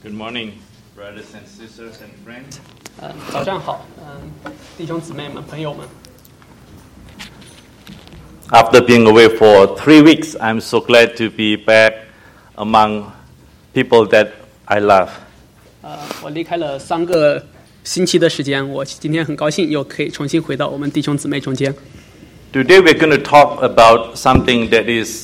Good morning, brothers and sisters and friends. 早上好，弟兄姊妹们、朋友们。 After being away for 3 weeks, I'm so glad to be back among people that I love. 我离开了3个星期的时间，我今天很高兴又可以重新回到我们弟兄姊妹中间。 Today we're going to talk about something that is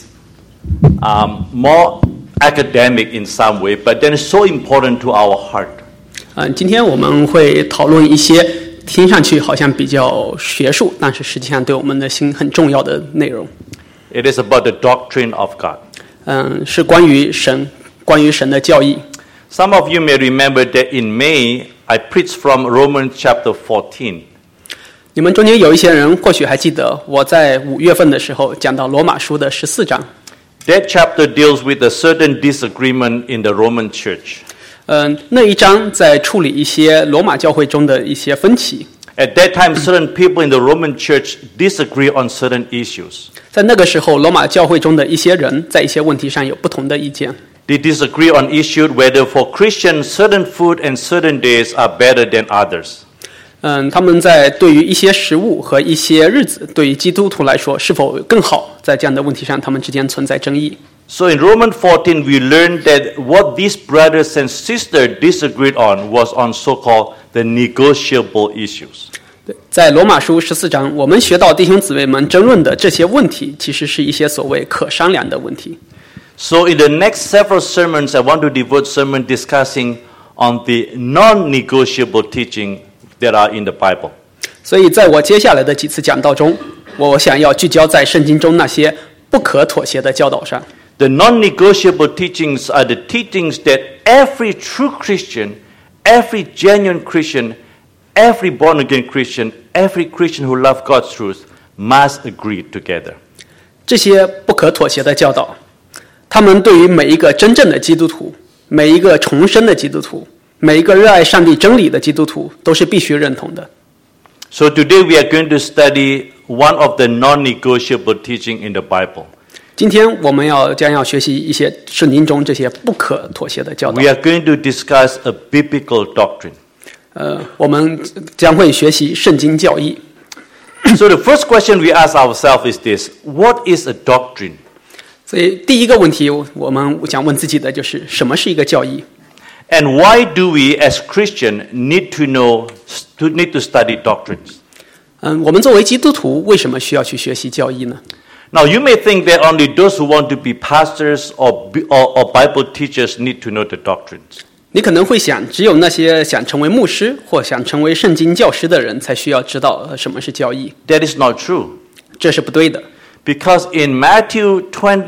more academic in some way, but then it's so important to our heart. 今天我们会讨论一些听上去好像比较学术，但是实际上对我们的心很重要的内容。 It is about the doctrine of God. 是关于神的教义。 Some of you may remember that in May, I preached from Romans chapter 14. 你们中间有一些人或许还记得，我在5月份的时候讲到罗马书的14章。 That chapter deals with a certain disagreement in the Roman church. 那一章在处理一些罗马教会中的一些分歧。 At that time, certain people in the Roman church disagree on certain issues. 在那个时候，罗马教会中的一些人在一些问题上有不同的意见。 They disagree on issues whether for Christians certain food and certain days are better than others. 他们在对于一些食物和一些日子，对于基督徒来说是否更好，在这样的问题上，他们之间存在争议。 So in Romans 14, we learned that what these brothers and sisters disagreed on was on so-called the negotiable issues. 在罗马书14章，我们学到弟兄姊妹们争论的这些问题，其实是一些所谓可商量的问题。 So in the next several sermons, I want to devote sermon discussing on the non-negotiable teaching that are in the Bible. 所以在我接下来的几次讲道中，我想要聚焦在圣经中那些不可妥协的教导上。 The non-negotiable teachings are the teachings that every true Christian, every genuine Christian, every born-again Christian, every Christian who loves God's truth must agree together. 这些不可妥协的教导，他们对于每一个真正的基督徒，每一个重生的基督徒，每一个热爱上帝真理的基督徒，都是必须认同的。 So today we are going to study one of the non-negotiable teaching in the Bible. 今天我们将要学习一些圣经中这些不可妥协的教导。 We are going to discuss a biblical doctrine. 我们将会学习圣经教义。 So the first question we ask ourselves is this: What is a doctrine? 所以第一个问题，我们想问自己的就是什么是一个教义？ And why do we, as Christians, need to study doctrines? 我们作为基督徒，为什么需要去学习教义呢？ Now, you may think that only those who want to be pastors or Bible teachers need to know the doctrines. 你可能会想，只有那些想成为牧师或想成为圣经教师的人才需要知道什么是教义。 That is not true. 这是不对的。 Because in Matthew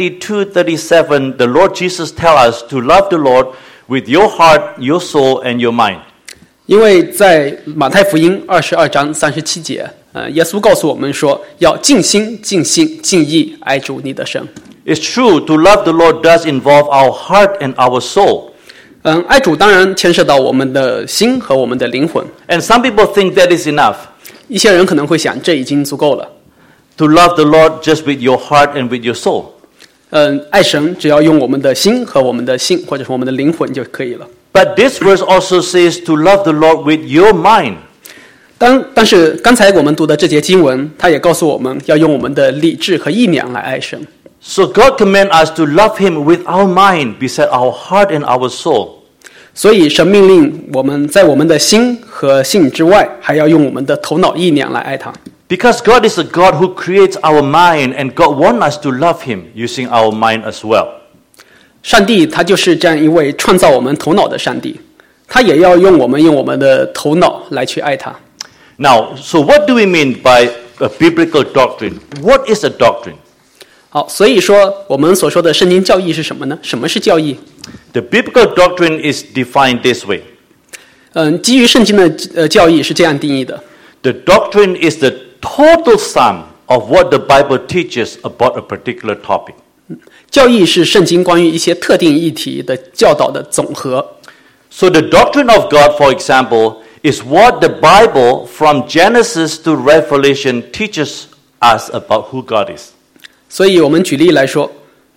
22:37, the Lord Jesus tells us to love the Lord with your heart, your soul, and your mind. 因为在马太福音22章37节，耶稣告诉我们说，要尽心、尽性、尽意爱主你的神。 It's true, to love the Lord does involve our heart and our soul. 爱主当然牵涉到我们的心和我们的灵魂。 And some people think that is enough. 一些人可能会想，这已经足够了。 To love the Lord just with your heart and with your soul. 爱神只要用我们的心和我们的性，或者是我们的灵魂就可以了。 But this verse also says to love the Lord with your mind. 但是刚才我们读的这节经文，它也告诉我们要用我们的理智和意念来爱神。 So God commands us to love Him with our mind, beside our heart and our soul. 所以神命令我们在我们的心和性之外，还要用我们的头脑意念来爱他。 Because God is a God who creates our mind, and God wants us to love Him using our mind as well. 上帝他就是这样一位创造我们头脑的上帝，他也要用我们的头脑来去爱他。 Now, so what do we mean by a biblical doctrine? What is a doctrine? 好，所以说我们所说的圣经教义是什么呢？什么是教义？ The biblical doctrine is defined this way. 基于圣经的教义是这样定义的。 The doctrine is the total sum of what the Bible teaches about a particular topic. 教义是圣经关于一些特定议题的教导的总和。 So the doctrine of God, for example, is what the Bible from Genesis to Revelation teaches us about who God is. 所以我们举例来说，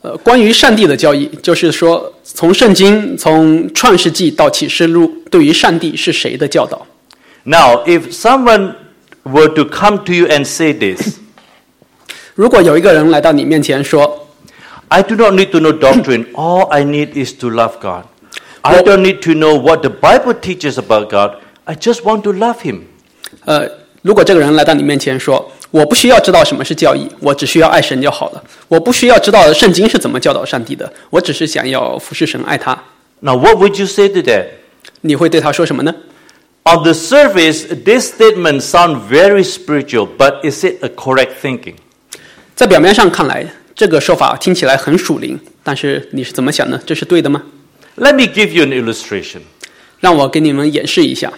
关于上帝的教义，就是说从圣经从创世纪到启示录，对于上帝是谁的教导。 Now, if someone were to come to you and say this, 如果有一个人来到你面前说 I do not need to know doctrine, all I need is to love God. I don't need to know what the Bible teaches about God, I just want to love Him. 如果这个人来到你面前说，我不需要知道什么是教义，我只需要爱神就好了，我不需要知道圣经是怎么教导上帝的，我只是想要服侍神爱他， Now, what would you say to that? 你会对他说什么呢？ On the surface, this statement sounds very spiritual, but is it a correct thinking? 在表面上看来，这个说法听起来很属灵，但是你是怎么想呢？这是对的吗？ Let me give you an illustration. 让我给你们演示一下。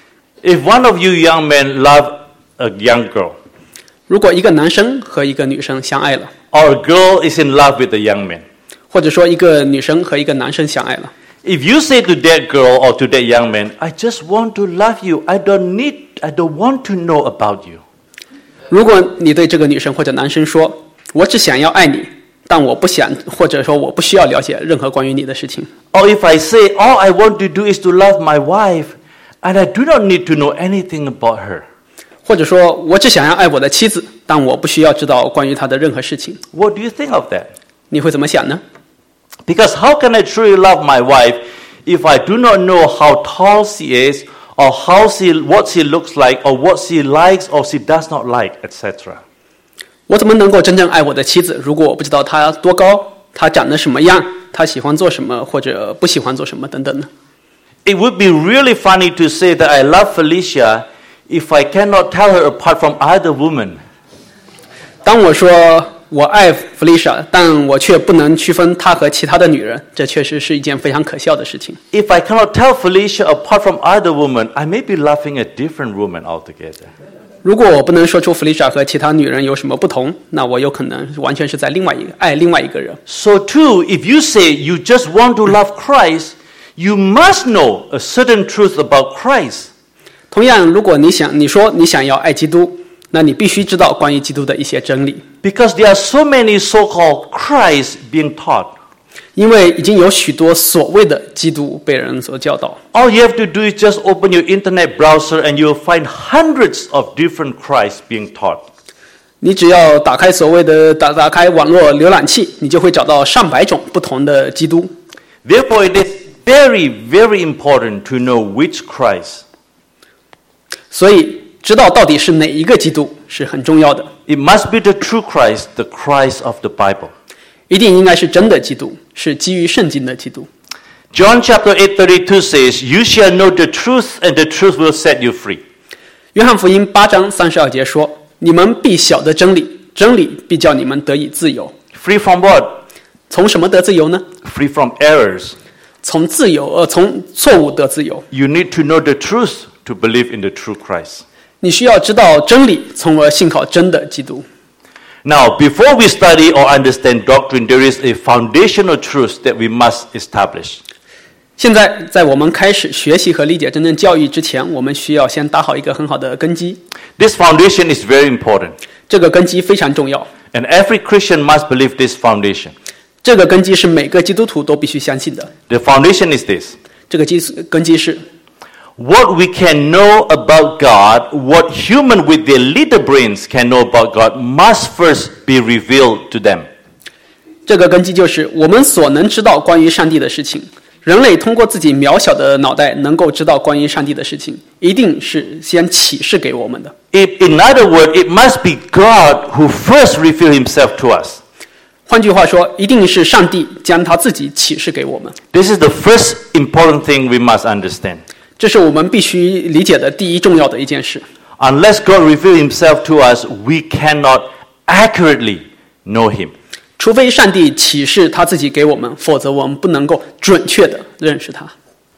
If one of you young men love a young girl, 如果一个男生和一个女生相爱了， or a girl is in love with a young man, 或者说一个女生和一个男生相爱了， if you say to that girl or to that young man, I just want to love you, I don't want to know about you. 如果你对这个女生或者男生说，我只想要爱你，但我不想，或者说我不需要了解任何关于你的事情。 Or if I say, all I want to do is to love my wife, and I do not need to know anything about her. 或者说我只想要爱我的妻子，但我不需要知道关于她的任何事情。 What do you think of that? 你会怎么想呢？ Because how can I truly love my wife if I do not know how tall she is, or what she looks like, or what she likes or she does not like, etc.? 我怎么能够真正爱我的妻子，如果我不知道她多高，她长得什么样，她喜欢做什么或者不喜欢做什么等等呢？ It would be really funny to say that I love Felicia if I cannot tell her apart from other women. 当我说我爱弗丽莎，但我却不能区分她和其他的女人，这确实是一件非常可笑的事情。 If I cannot tell Felicia apart from other women, I may be loving a different woman altogether. 如果我不能说出弗丽莎和其他女人有什么不同，那我有可能完全是在爱另外一个人。 So too, if you say you just want to love Christ, you must know a certain truth about Christ. 同样，如果你说你想要爱基督，那你必须知道关于基督的一些真理， Because there are so many so-called Christ being taught. 因为已经有许多所谓的基督被人所教导。 All you have to do is just open your internet browser and you'll find hundreds of different Christs being taught. 你只要打开所谓的打开网络浏览器，你就会找到上百种不同的基督。 Therefore, it is very, very important to know which Christ. 所以，知道到底是哪一个基督是很重要的。 It must be the true Christ, the Christ of the Bible. 一定应该是真的基督，是基于圣经的基督。 John chapter 8:32 says, You shall know the truth, and the truth will set you free. 约翰福音8章32节说：“你们必晓得真理，真理必叫你们得以自由。” Free from what? 从什么得自由呢？ Free from errors. 从错误得自由。 You need to know the truth to believe in the true Christ. 你需要知道真理，从而信靠真的基督。 Now, before we study or understand doctrine, there is a foundational truth that we must establish. 现在，在我们开始学习和理解真正教育之前，我们需要先打好一个很好的根基。 This foundation is very important, 这个根基非常重要， and every Christian must believe this foundation. 这个根基是每个基督徒都必须相信的。 The foundation is this. 这个根基是 What we can know about God, what human with their little brains can know about God, must first be revealed to them. 这个根基就是我们所能知道关于上帝的事情。人类通过自己渺小的脑袋能够知道关于上帝的事情，一定是先启示给我们的。 In other words, it must be God who first revealed himself to us. 换句话说，一定是上帝将他自己启示给我们。 This is the first important thing we must understand. 这是我们必须理解的第一重要的一件事。 Unless God reveals himself to us, we cannot accurately know him. 除非上帝启示他自己给我们，否则我们不能够准确的认识他。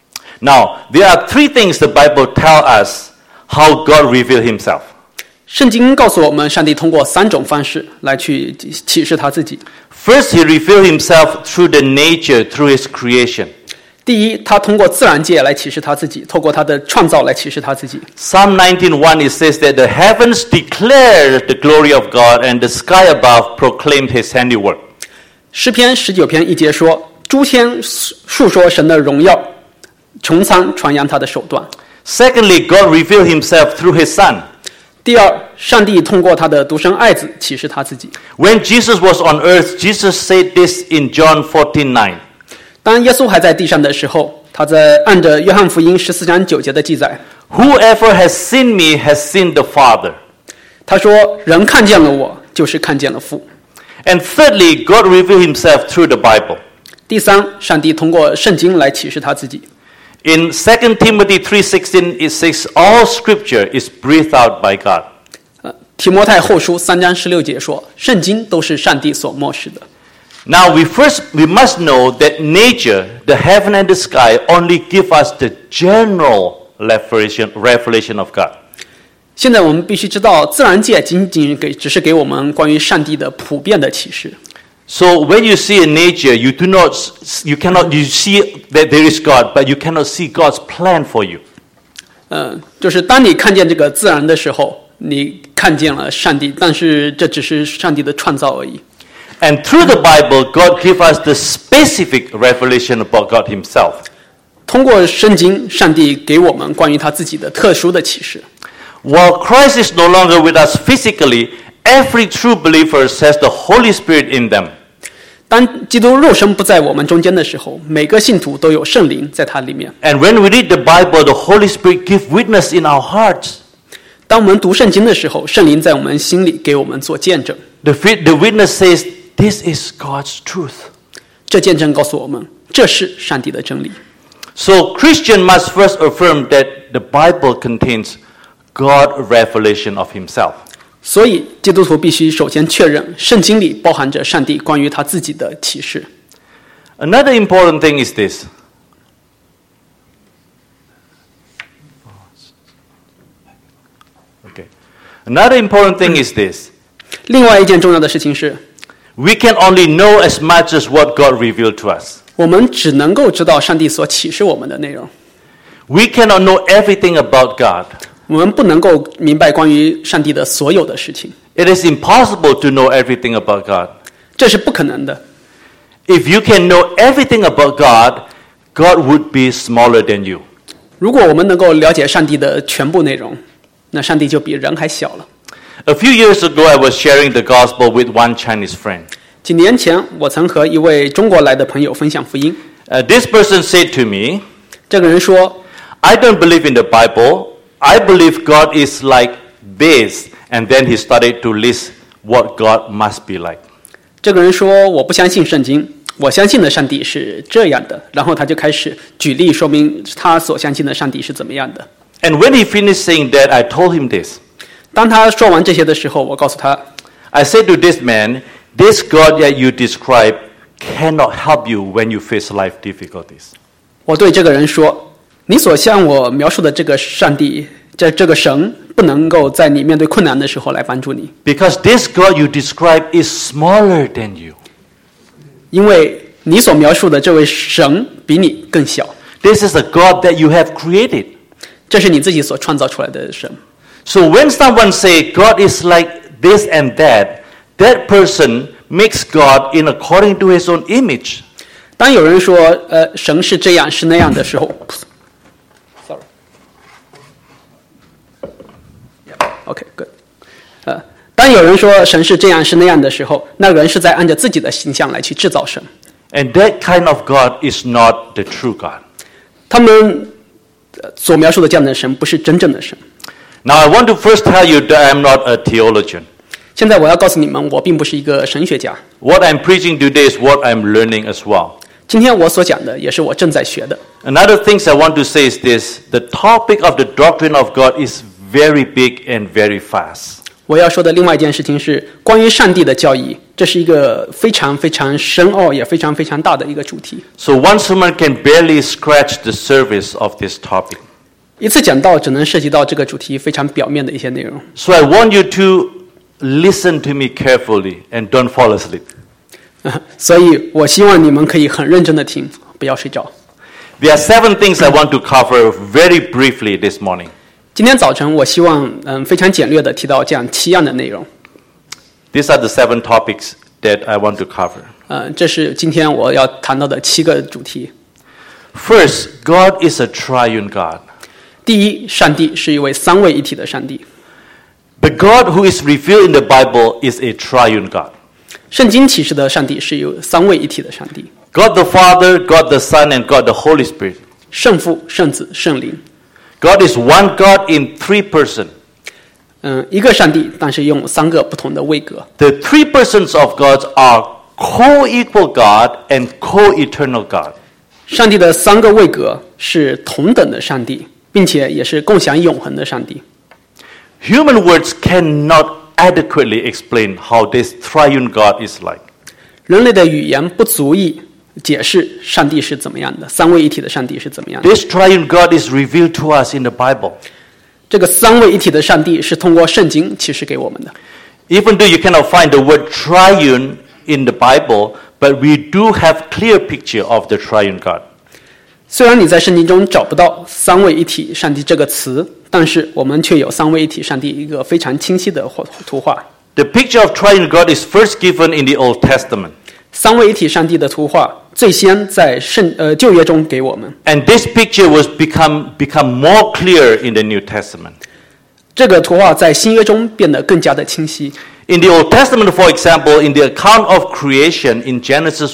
Now, there are three things the Bible tells us how God revealed himself. 圣经告诉我们，上帝通过3种方式来去启示他自己。 First, he revealed himself through the nature, through his creation. 第一，他通过自然界来启示他自己，透过他的创造来启示他自己。 Psalm 19:1 it says that the heavens declare the glory of God and the sky above proclaimed his handiwork. 诗篇19篇1节说：“诸天述说神的荣耀，穹苍传扬他的手段。” Secondly, God revealed himself through his son. 第二，上帝通过他的独生爱子启示他自己。 When Jesus was on earth, Jesus said this in John 14:9. 当耶稣还在地上的时候，他在按着约翰福音14章9节的记载， Whoever has seen me has seen the Father. 他说：“人看见了我，就是看见了父。” And thirdly, God revealed himself through the Bible. 第三，上帝通过圣经来启示他自己。 In 2 Timothy 3:16, it says, all scripture is breathed out by God. 提摩太后书3章16节说：“圣经都是上帝所默示的。” Now, we must know that nature, the heaven and the sky, only give us the general revelation of God. 现在我们必须知道，自然界只是给我们关于上帝的普遍的启示。 So when you see in nature, you see that there is God, but you cannot see God's plan for you. 就是当你看见这个自然的时候，你看见了上帝，但是这只是上帝的创造而已。 And through the Bible, God gives us the specific revelation about God himself. 通过圣经，上帝给我们关于他自己的特殊的启示。 While Christ is no longer with us physically, every true believer has the Holy Spirit in them. 当基督肉身不在我们中间的时候，每个信徒都有圣灵在他里面。 And when we read the Bible, the Holy Spirit gives witness in our hearts. 当我们读圣经的时候，圣灵在我们心里给我们做见证。 The witness says, this is God's truth. 这见证告诉我们，这是上帝的真理。 So Christian must first affirm that the Bible contains God's revelation of himself. 所以基督徒必须首先确认，圣经里包含着上帝关于他自己的启示。 Another important thing is this. Okay. Another important thing is this. 另外一件重要的事情是， We can only know as much as what God revealed to us. 我们只能够知道上帝所启示我们的内容。 We cannot know everything about God. 我们不能够明白关于上帝的所有的事情， It is impossible to know everything about God. 这是不可能的。 If you can know everything about God, God would be smaller than you. 如果我们能够了解上帝的全部内容，那上帝就比人还小了。 A few years ago, I was sharing the gospel with one Chinese friend. 几年前，我曾和一位中国来的朋友分享福音。 This person said to me, 这个人说 I don't believe in the Bible. I believe God is like this. And then he started to list what God must be like. 这个人说我不相信圣经，我相信的上帝是这样的，然后他就开始举例说明他所相信的上帝是怎么样的。 And when he finished saying that, I told him this. 当他说完这些的时候，我告诉他， I said to this man, this God that you describe cannot help you when you face life difficulties. 我对这个人说，你所向我描述的这个上帝，这个神不能够在你面对困难的时候来帮助你， Because this God you describe is smaller than you. 因为你所描述的这位神比你更小， This is a God that you have created. 这是你自己所创造出来的神。 So when someone say God is like this and that, that person makes God in according to his own image. 当有人说神是这样是那样的时候 ，sorry， OK good， 当有人说神是这样是那样的时候，那个人是在按照自己的形象来去制造神。 And that kind of God is not the true God. 他们所描述的这样的神不是真正的神。 Now I want to first tell you that I'm not a theologian. 现在我要告诉你们，我并不是一个神学家。 What I'm preaching today is what I'm learning as well. 今天我所讲的也是我正在学的。 Another thing I want to say is this. The topic of the doctrine of God is very big and very fast. 我要说的另外一件事情是关于上帝的教义，这是一个非常非常深奥也非常非常大的一个主题。 So one sermon can barely scratch the surface of this topic. 一次讲道只能涉及到这个主题非常表面的一些内容。 So I want you to listen to me carefully and don't fall asleep. 所以我希望你们可以很认真的听，不要睡着。 There are 7 things I want to cover very briefly this morning. 今天早晨我希望非常简略的提到这样7样的内容。 These are the 7 topics that I want to cover. 这是今天我要谈到的7个主题。 First, God is a triune God. 第一，上帝是一位三位一体的上帝。 The God who is revealed in the Bible is a triune God. 圣经启示的上帝是有三位一体的上帝。 God the Father, God the Son, and God the Holy Spirit. 圣父、圣子、圣灵。 God is one God in 3 persons. 一个上帝，但是用3个不同的位格。 The 3 persons of God are co-equal God and co-eternal God. 上帝的3个位格是同等的上帝，并且也是共享永恒的上帝。 Human words cannot adequately explain how this triune God is like. 人类的语言不足以解释上帝是怎么样的，三位一体的上帝是怎么样的。 This triune God is revealed to us in the Bible. 这个三位一体的上帝是通过圣经启示给我们的。 Even though you cannot find the word triune in the Bible, but we do have clear picture of the triune God. 虽然你在圣经中找不到三位一体上帝这个词，但是我们却有三位一体上帝一个非常清晰的图画。 The picture of triune God is first given in the Old Testament. 三位一体上帝的图画最先在旧约中给我们。 And this picture was become more clear in the New Testament. 这个图画在新约中变得更加的清晰。 In the Old Testament, for example, in the account of creation in Genesis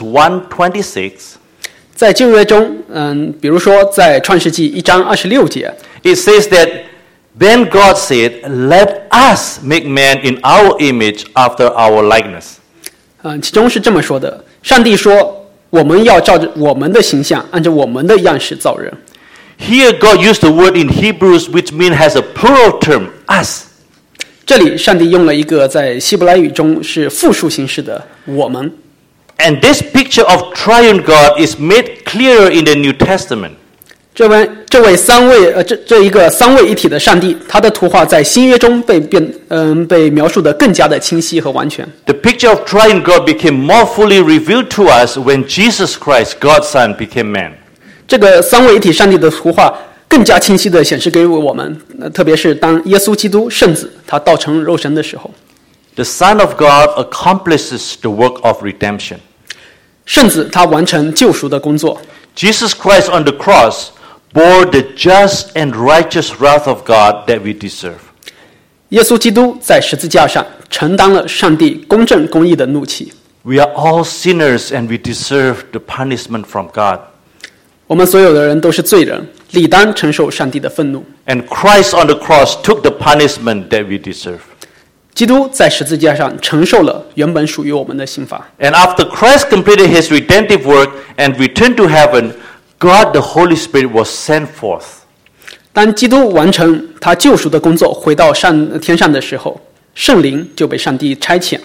1:26, 在旧约中，比如说在创世纪1章26节， it says that then God said, "Let us make man in our image after our likeness." 其中是这么说的：上帝说，我们要照着我们的形象，按照我们的样式造人。 Here, God used the word in Hebrews, which has a plural term, us. 这里，上帝用了一个在希伯来语中是复数形式的“我们”。 And this picture of triune God is made clearer in the New Testament. 这一个三位一体的上帝，他的图画在新约中被描述得更加的清晰和完全。 The picture of triune God became more fully revealed to us when Jesus Christ, God's Son, became man. 这个三位一体上帝的图画更加清晰地显示给我们，特别是当耶稣基督圣子他道成肉身的时候。 The Son of God accomplishes the work of redemption. 圣子他完成救赎的工作。 Jesus Christ on the cross bore the just and righteous wrath of God that we deserve. 耶稣基督在十字架上承担了上帝公正公义的怒气。 We are all sinners and we deserve the punishment from God. 我们所有的人都是罪人，理当承受上帝的愤怒。 And Christ on the cross took the punishment that we deserve. 基督在十字架上承受了原本属于我们的刑罚。 And after Christ completed his redemptive work and returned to heaven, God the Holy Spirit was sent forth. 当基督完成他救赎的工作，回到天上的时候，圣灵就被上帝差遣。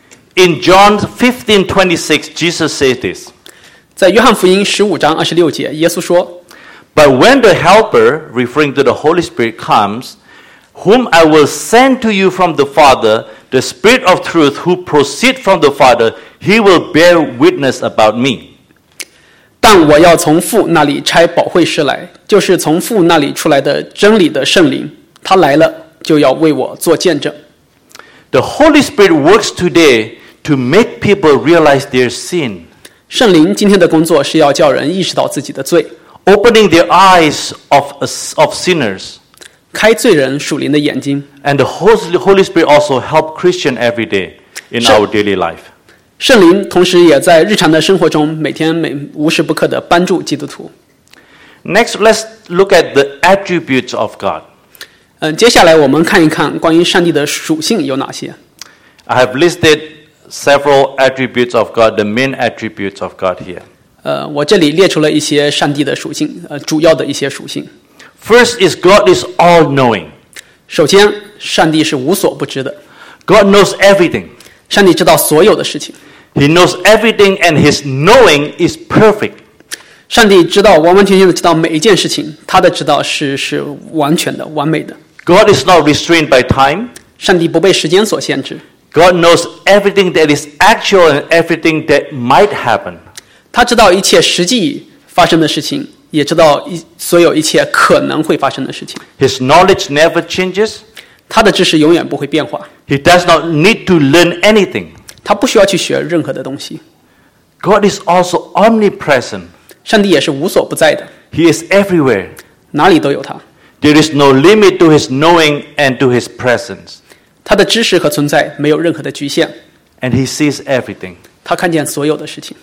In John 15:26, Jesus said this. 在约翰福音15章26节，耶稣说 But when the Helper, referring to the Holy Spirit, comes, whom I will send to you from the Father, the Spirit of truth who proceeds from the Father, he will bear witness about me. 但我要从父那里差保惠师来，就是从父那里出来的真理的圣灵，他来了就要为我做见证。 The Holy Spirit works today to make people realize their sin, 圣灵今天的工作是要叫人意识到自己的罪， opening their eyes of sinners. 开罪人属灵的眼睛。 And the Holy Spirit also help Christians every day in our daily life. 圣灵同时也在日常的生活中每天无时不刻地帮助基督徒。 Next, let's look at the attributes of God. 接下来我们看一看关于上帝的属性有哪些。 I have listed several attributes of God, the main attributes of God here. 我这里列出了一些上帝的属性，主要的一些属性。 First is God is all-knowing. 首先，上帝是无所不知的， God knows everything. 上帝知道所有的事情。 He knows everything and his knowing is perfect. 上帝知道完完全全的知道每一件事情，他的知道是完全的、完美的。 God is not restrained by time. 上帝不被时间所限制， God knows everything that is actual and everything that might happen. 他知道一切实际发生的事情，也知道所有一切可能会发生的事情。 His knowledge never changes. 他的知识永远不会变化， He does not need to learn anything. 他不需要去学任何的东西。 God is also omnipresent. 上帝也是无所不在的， He is everywhere. 哪里都有他。 There is no limit to his knowing and to his presence. 他的知识和存在没有任何的局限， And he sees everything. 他看见所有的事情。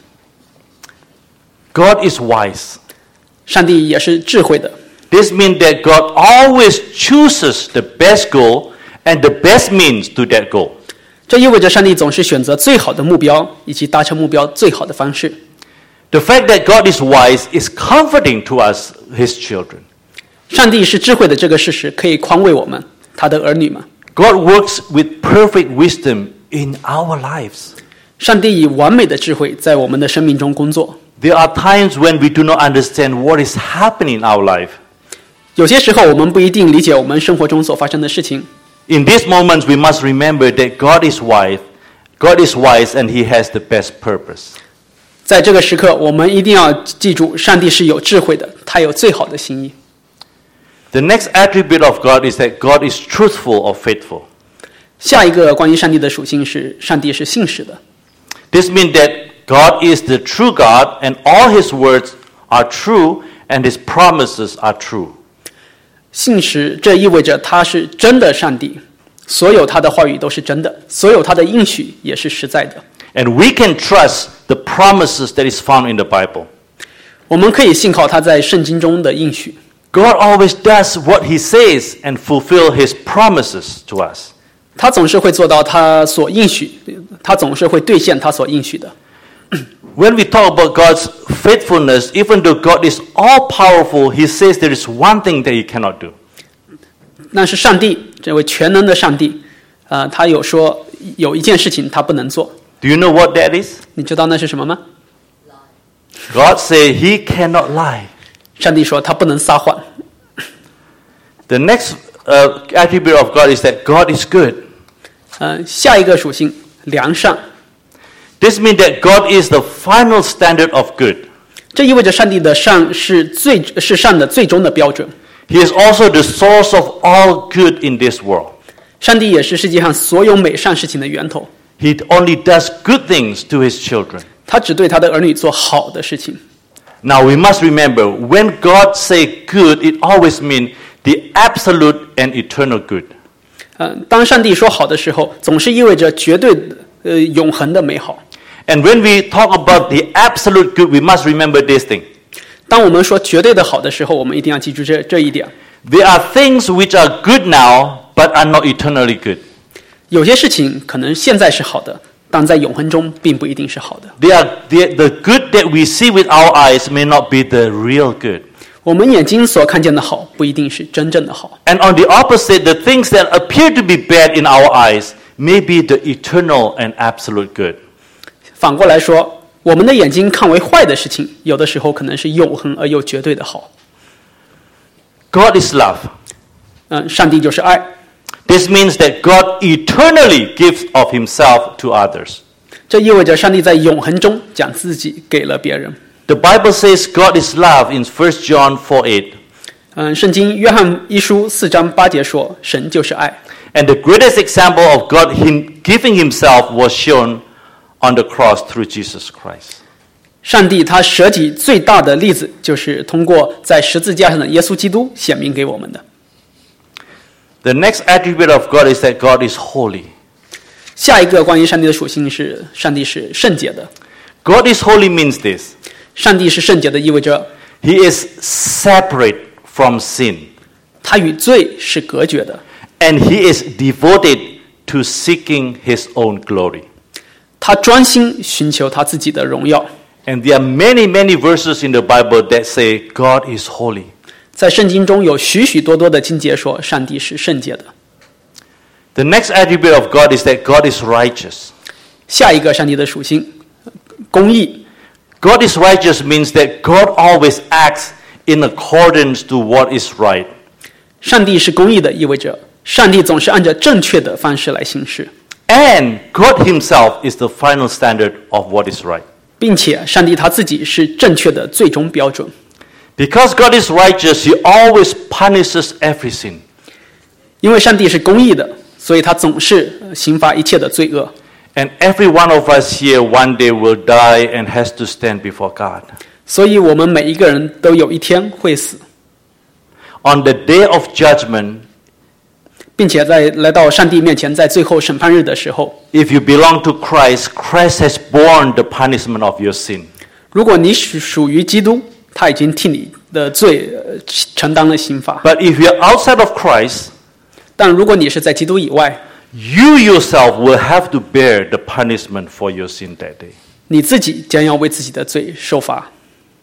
God is wise. 上帝也是智慧的， This means that God always chooses the best goal and the best means to that goal. 这意味着上帝总是选择最好的目标以及达成目标最好的方式。 The fact that God is wise is comforting to us, his children. 上帝是智慧的这个事实可以宽慰我们，他的儿女们。 God works with perfect wisdom in our lives. 上帝以完美的智慧在我们的生命中工作。 There are times when we do not understand what is happening in our life. 有些时候我们不一定理解我们生活中所发生的事情。 In these moments, we must remember that God is wise. God is wise and he has the best purpose. 在这个时刻，我们一定要记住，上帝是有智慧的，他有最好的心意。 The next attribute of God is that God is truthful or faithful. 下一个关于上帝的属性是，上帝是信实的。 This means that God is the true God and all his words are true and his promises are true. 信实，这意味着他是真的上帝，所有他的话语都是真的，所有他的应许也是实在的。 And we can trust the promises that is found in the Bible. 我们可以信靠他在圣经中的应许。 God always does what he says and fulfill his promises to us. 他总是会做到他所应许，他总是会兑现他所应许的。 When we talk about God's faithfulness, even though God is all-powerful, he says there is one thing that he cannot do. 那是上帝，这位全能的上帝，他有说有一件事情他不能做， Do you know what that is? 你知道那是什么吗？ God said he cannot lie. 上帝说他不能撒谎。 The next attribute of God is that God is good. 下一个属性良善， This means that God is the final standard of good. 这意味着上帝的善是善的最终的标准。 He is also the source of all good in this world. 上帝也是世界上所有美善事情的源头。 He only does good things to his children. 他只对他的儿女做好的事情。 Now we must remember, when God say good, it always means the absolute and eternal good. 当上帝说好的时候，总是意味着绝对永恒的美好。 And when we talk about the absolute good, we must remember this thing. 当我们说绝对的好的时候，我们一定要记住这一点。 There are things which are good now, but are not eternally good. 有些事情可能现在是好的，但在永恒中并不一定是好的。 The good that we see with our eyes may not be the real good. 我们眼睛所看见的好，不一定是真正的好。 And on the opposite, the things that appear to be bad in our eyes may be the eternal and absolute good. 反过来说，我们的眼睛看为坏的事情，有的时候可能是永恒而又绝对的好。 God is love. 上帝就是爱。 This means that God eternally gives of himself to others. 这意味着上帝在永恒中将自己给了别人。 The Bible says God is love in 1 John 4:8. 圣经约翰一书4章8节说，神就是爱。 And the greatest example of God giving himself was shown on the cross through Jesus Christ. 上帝他舍己最大的例子，就是通过在十字架上的耶稣基督显明给我们的。 The next attribute of God is that God is holy. 下一个关于上帝的属性是，上帝是圣洁的。 God is holy means this. 上帝是圣洁的，意味着 He is separate from sin. 他与罪是隔绝的， And he is devoted to seeking his own glory. 他专心寻求他自己的荣耀。 And there are many, many verses in the Bible that say God is holy. 在圣经中有许许多多的经节说，上帝是圣洁的。 The next attribute of God is that God is righteous. 下一个上帝的属性，公义。 God is righteous means that God always acts in accordance to what is right. 上帝是公义的，意味着上帝总是按照正确的方式来行事， And God himself is the final standard of what is right. 并且上帝他自己是正确的最终标准。 Because God is righteous, he always punishes every sin. 因为上帝是公义的，所以他总是刑罚一切的罪恶。 And every one of us here one day will die and has to stand before God. 所以我们每一个人都有一天会死， On the day of judgment, 并且在来到上帝面前，在最后审判日的时候， if you belong to Christ, Christ has borne the punishment of your sin. 如果你属于基督，他已经替你的罪承担了刑罚。 But if you're outside of Christ, 但如果你是在基督以外， you yourself will have to bear the punishment for your sin that day. 你自己将要为自己的罪受罚。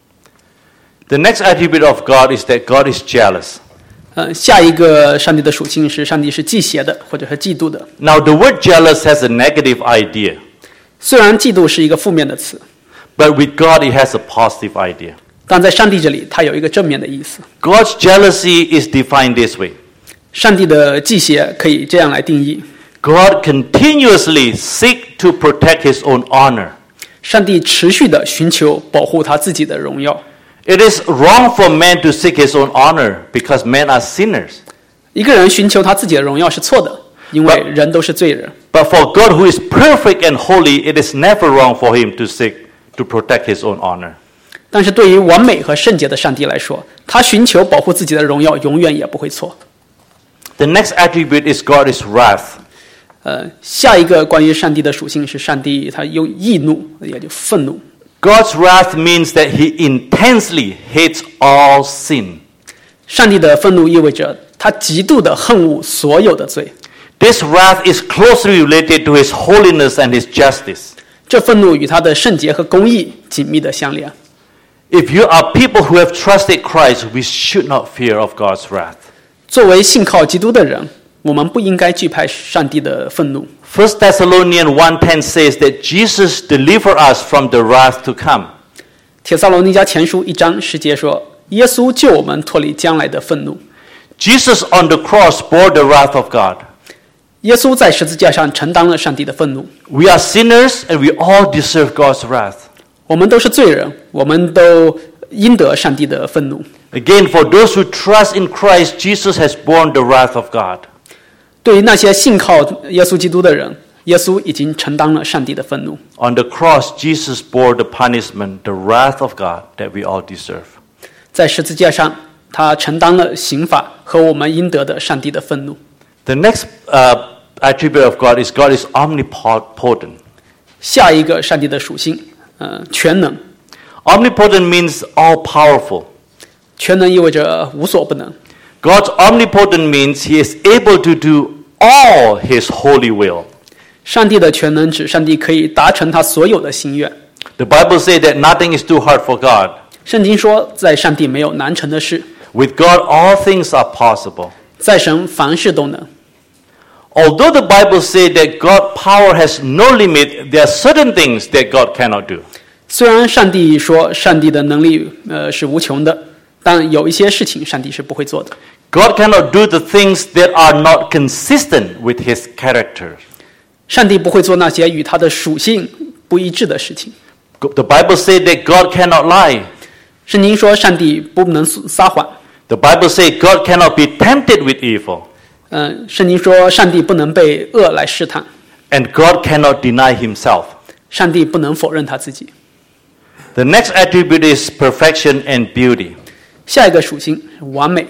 The next attribute of God is that God is jealous. 下一个上帝的属性是上帝是忌邪的，或者是嫉妒的。 Now, the word jealous has a negative idea, 虽然嫉妒是一个负面的词， but with God it has a positive idea. 但在上帝这里，它有一个正面的意思。 God's jealousy is defined this way. 上帝的忌邪可以这样来定义： God continuously seeks to protect his own honor. 上帝持续的寻求保护他自己的荣耀。 It is wrong for man to seek his own honor because men are sinners. 一个人寻求他自己的荣耀是错的，因为人都是罪人。 But for God who is perfect and holy, it is never wrong for him to seek to protect his own honor. 但是对于完美和圣洁的上帝来说，他寻求保护自己的荣耀，永远也不会错。 The next attribute is God is wrath. 下一个关于上帝的属性是上帝他有易怒，也就愤怒。 God's wrath means that he intensely hates all sin. 上帝的愤怒意味着他极度的恨恶所有的罪。 This wrath is closely related to his holiness and his justice. 这愤怒与他的圣洁和公义紧密的相连。 If you are people who have trusted Christ, we should not fear of God's wrath. 作为信靠基督的人，我们不应该惧怕上帝的愤怒。 1 Thessalonians 1:10 says that Jesus delivered us from the wrath to come. 帖撒罗尼迦前书1章10节说：“耶稣救我们脱离将来的愤怒。 Jesus on the cross bore the wrath of God. 耶稣在十字架上承担了上帝的愤怒。 We are sinners and we all deserve God's wrath. 我们都是罪人，我们都应得上帝的愤怒。 Again, for those who trust in Christ, Jesus has borne the wrath of God. 对于那些信靠耶稣基督的人，耶稣已经承担了上帝的愤怒。 On the cross, Jesus bore the punishment, the wrath of God that we all deserve. 在十字架上，他承担了刑罚和我们应得的上帝的愤怒。 The next attribute of God is omnipotent. 下一个上帝的属性，全能。 Omnipotent means all powerful. 全能意味着无所不能。 God's omnipotent means he is able to do all his holy will. 上帝的全能指上帝可以达成他所有的心愿。 The Bible says that nothing is too hard for God. 圣经说，在上帝没有难成的事， With God, all things are possible. 在神凡事都能。 Although the Bible says that God's power has no limit, there are certain things that God cannot do. 虽然上帝说上帝的能力是无穷的，但有一些事情上帝是不会做的。 God cannot do the things that are not consistent with his character. 上帝不会做那些与他的属性不一致的事情。 The Bible says that God cannot lie. 圣经说上帝不能撒谎。 The Bible says God cannot be tempted with evil. 圣经说上帝不能被恶来试探。 And God cannot deny himself. 上帝不能否认他自己。 The next attribute is perfection and beauty. 下一个属性是完美。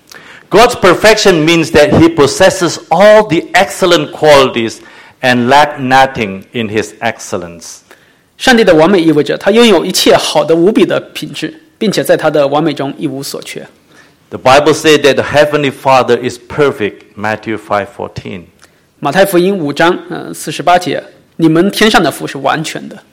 God's perfection means that he possesses all the excellent qualities and lack nothing in his excellence. 上帝的完美意味着他拥有一切好的无比的品质，并且在他的完美中一无所缺。 The Bible says that the Heavenly Father is perfect, Matthew 5:14. 马太福音5章48节，你们天上的父是完全的。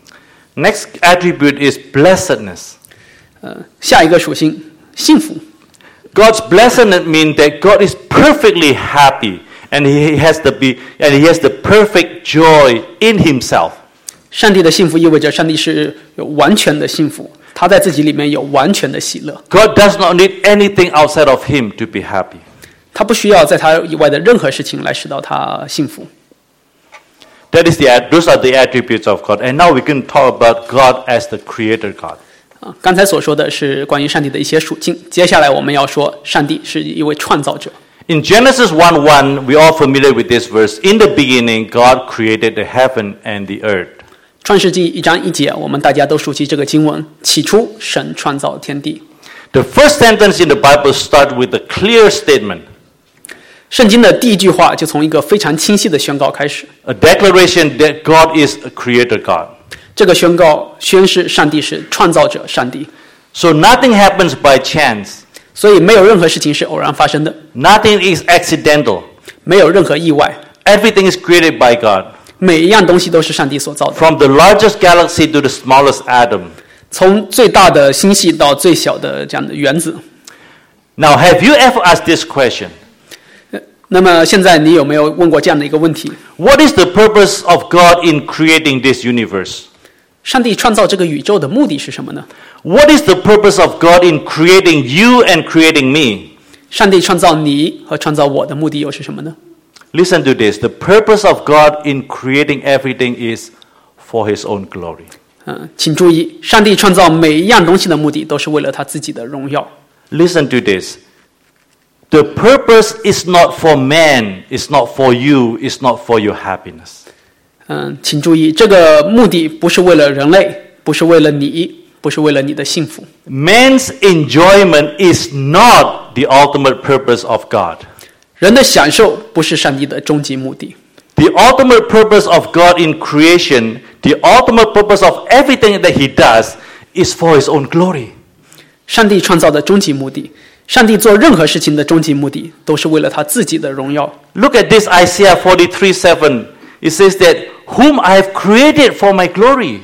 Next attribute is blessedness. 下一个属性幸福。 God's blessedness means that God is perfectly happy and he has the perfect joy in himself. 上帝的幸福意味着上帝是有完全的幸福，他在自己里面有完全的喜乐。 God does not need anything outside of him to be happy. 他不需要在他以外的任何事情来使到他幸福。 Those are the attributes of God. And now we can talk about God as the creator God. 刚才所说的是关于上帝的一些属性，接下来我们要说上帝是一位创造者。 In Genesis 1:1, we're all familiar with this verse. In the beginning, God created the heaven and the earth. 创世纪1章1节，我们大家都熟悉这个经文。起初，神创造天地。 The first sentence in the Bible starts with a clear statement. 圣经的第一句话就从一个非常清晰的宣告开始。 A declaration that God is a creator God. 这个宣示上帝是创造者，上帝。 So nothing happens by chance. 所以没有任何事情是偶然发生的。 Nothing is accidental. 没有任何意外。 Everything is created by God. 每一样东西都是上帝所造的。 From the largest galaxy to the smallest atom. 从最大的星系到最小的这样的原子。 Now, have you ever asked this question? 那么现在你有没有问过这样的一个问题 What is the purpose of God in creating this universe? 上帝创造这个宇宙的目的是什么呢 What is the purpose of God in creating you and creating me? 上帝创造你和创造我的目的又是什么呢 Listen to this. The purpose of God in creating everything is for His own glory. 请注意，上帝创造每一样东西的目的都是为了他自己的荣耀。 Listen to this. The purpose is not for man, it's not for you, it's not for your happiness. 请注意，这个目的不是为了人类，不是为了你，不是为了你的幸福。 Man's enjoyment is not the ultimate purpose of God. 人的享受不是上帝的终极目的。 The ultimate purpose of God in creation, the ultimate purpose of everything that He does is for His own glory. 上帝创造的终极目的，上帝做任何事情的终极目的，都是为了他自己的荣耀。 Look at this Isaiah 43:7. It says that, whom I have created for my glory.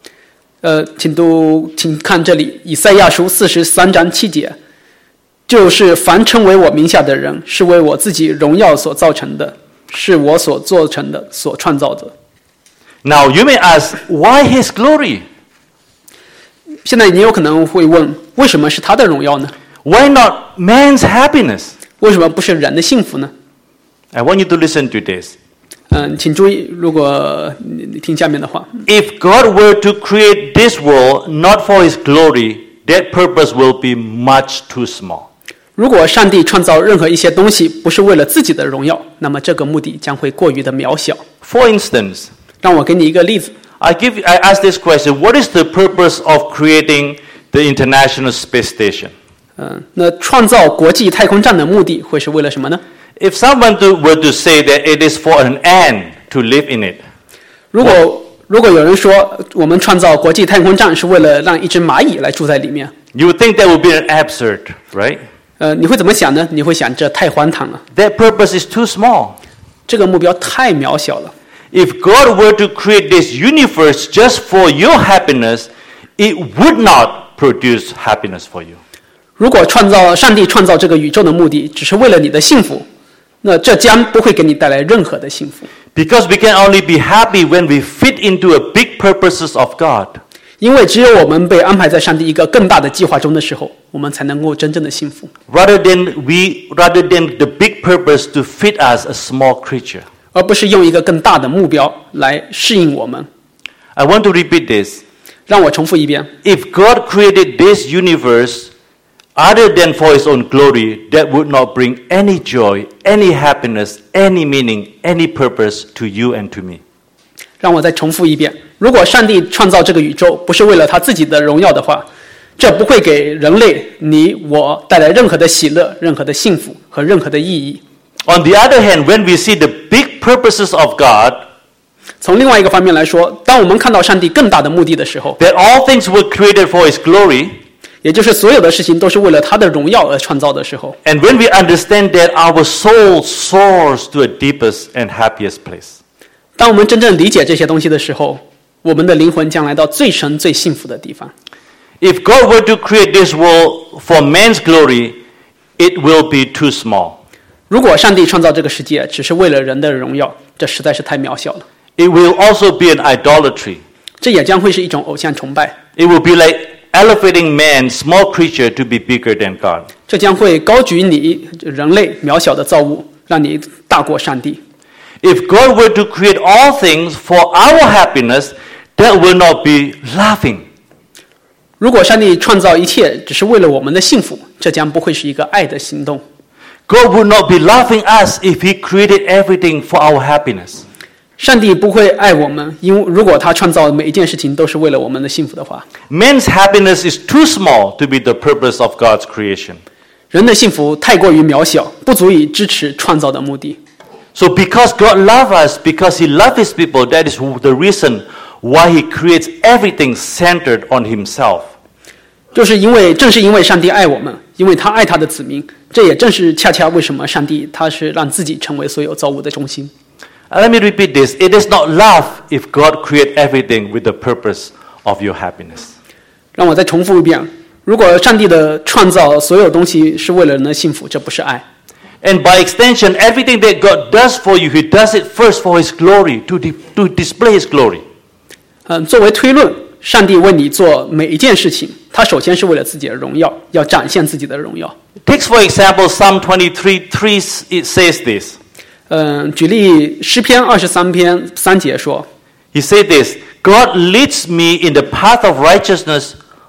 请看这里，以赛亚书43章7节，就是凡称为我名下的人，是为我自己荣耀所造成的，是我所做成的，所创造的。 Now you may ask, why His glory? 现在你有可能会问，为什么是他的荣耀呢？ Why not man's happiness? 为什么不是人的幸福呢？ I want you to listen to this. 请注意，如果你听下面的话， If God were to create this world not for His glory, that purpose will be much too small. 如果上帝创造任何一些东西不是为了自己的荣耀，那么这个目的将会过于的渺小。 For instance, 让我给你一个例子。 I ask this question, what is the purpose of creating the International Space Station? 那创造国际太空站的目的会是为了什么呢？ If someone were to say that it is for an ant to live in it, 如果有人说我们创造国际太空站是为了让一只蚂蚁来住在里面， you would think that would be an absurd, right? 你会怎么想呢？你会想这太荒唐了， That purpose is too small. 这个目标太渺小了。 If God were to create this universe just for your happiness, it would not produce happiness for you. 如果上帝创造这个宇宙的目的只是为了你的幸福，那这将不会给你带来任何的幸福。 Because we can only be happy when we fit into a big purposes of God. 因为只有我们被安排在上帝一个更大的计划中的时候，我们才能够真正的幸福。 Rather than the big purpose to fit us a small creature. 而不是用一个更大的目标来适应我们。 I want to repeat this. 让我重复一遍。 If God created this universe other than for His own glory, that would not bring any joy, any happiness, any meaning, any purpose to you and to me. 让我再重复一遍。如果上帝创造这个宇宙不是为了他自己的荣耀的话，这不会给人类你我带来任何的喜乐、任何的幸福和任何的意义。 On the other hand, when we see the big purposes of God, 从另外一个方面来说，当我们看到上帝更大的目的的时候， that all things were created for His glory, 也就是所有的事情都是为了他的荣耀而创造的时候， and when we understand that our soul soars to a deepest and happiest place. 当我们真正理解这些东西的时候，我们的灵魂将来到最深最幸福的地方。 If God were to create this world for man's glory, it will be too small. 如果上帝创造这个世界只是为了人的荣耀，这实在是太渺小了。 It will also be an idolatry. 这也将会是一种偶像崇拜。 It will be like elevating man, small creature, to be bigger than God. 这将会高举你人类渺小的造物，让你大过上帝。 If God were to create all things for our happiness, that will not be laughing. 如果上帝创造一切只是为了我们的幸福，这将不会是一个爱的行动。 God would not be loving us if He created everything for our happiness. 上帝不会爱我们，因为如果他创造每一件事情都是为了我们的幸福的话， Man's happiness is too small to be the purpose of God's creation. 人的幸福太过于渺小，不足以支持创造的目的。 So because God loves us, because He loves His people, that is the reason why He creates everything centered on Himself. 正是因为上帝爱我们，因为他爱他的子民，这也正是恰恰为什么上帝他是让自己成为所有造物的中心。 Let me repeat this. It is not love if God creates everything with the purpose of your happiness. 让我再重复一遍，如果上帝的创造所有东西是为了人的幸福，这不是爱。 And by extension, everything that God does for you, He does it first for His glory, to display His glory. 作为推论，上帝为你做每一件事情，他首先是为了自己的荣耀，要展现自己的荣耀。 Takes for example Psalm 23:3. It says this. 举例诗篇23篇3节说 He said this. God leads me in the path of righteousness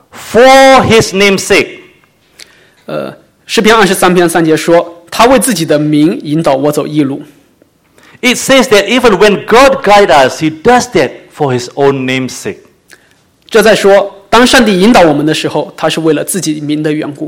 for His name's sake. 诗篇23篇3节说，他为自己的名引导我走义路。 It says that even when God guides us, He does that for His own name's sake. 这在说，当上帝引导我们的时候，他是为了自己名的缘故。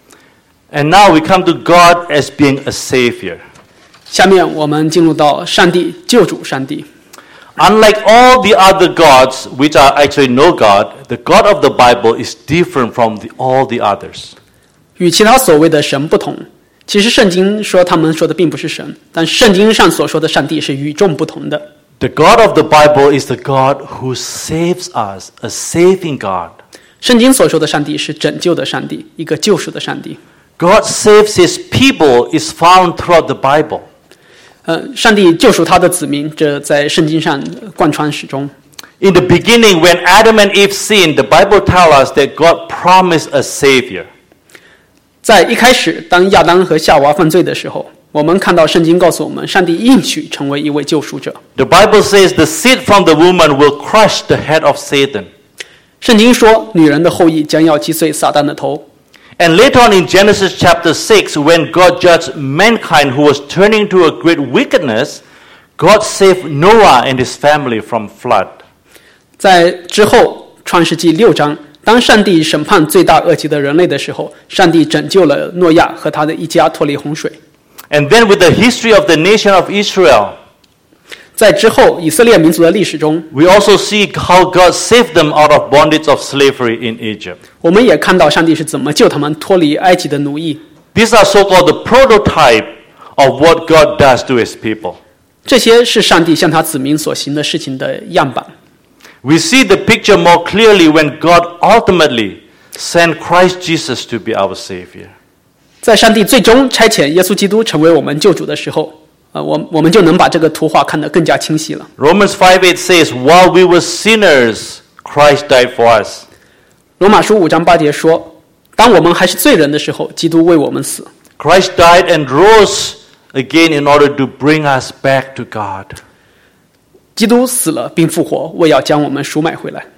And now we come to God as being a savior. 下面我们进入到上帝救主上帝。 Unlike all the other gods, which are actually no God, the God of the Bible is different from all the others. 与其他所谓的神不同，其实圣经说他们说的并不是神，但圣经上所说的上帝是与众不同的。 The God of the Bible is the God who saves us, a saving God. 圣经所说的上帝是拯救的上帝，一个救赎的上帝。 God saves His people is found throughout the Bible. 上帝救赎他的子民，这在圣经上贯穿始终。 In the beginning, when Adam and Eve sinned, the Bible tells us that God promised a savior. 在一开始，当亚当和夏娃犯罪的时候，我们看到圣经告诉我们，上帝应许成为一位救赎者。 The Bible says the seed from the woman will crush the head of Satan. 圣经说，女人的后裔将要击碎撒旦的头。 And later on in Genesis chapter 6, when God judged mankind who was turning to a great wickedness, God saved Noah and his family from flood. 在之后，创世纪6章，当上帝审判罪大恶极的人类的时候，上帝拯救了诺亚和他的一家脱离洪水。 And then with the history of the nation of Israel, 在之后以色列民族的历史中， we also see how God saved them out of bondage of slavery in Egypt. 我们也看到上帝是怎么救他们脱离埃及的奴役。 These are so-called the prototype of what God does to His people. 这些是上帝向他子民所行的事情的样板。 We see the picture more clearly when God ultimately sent Christ Jesus to be our Savior. 在上帝最终差遣耶稣基督成为我们救主的时候，我们就能把这个图画看得更加清晰了。 Romans 5:8 says, while we were sinners, Christ died for us. 罗马书5章8节说，当我们还是罪人的时候，基督为我们死。 Christ died and rose again in order to bring us back to God. 基督死了并复活，为要将我们赎买回来。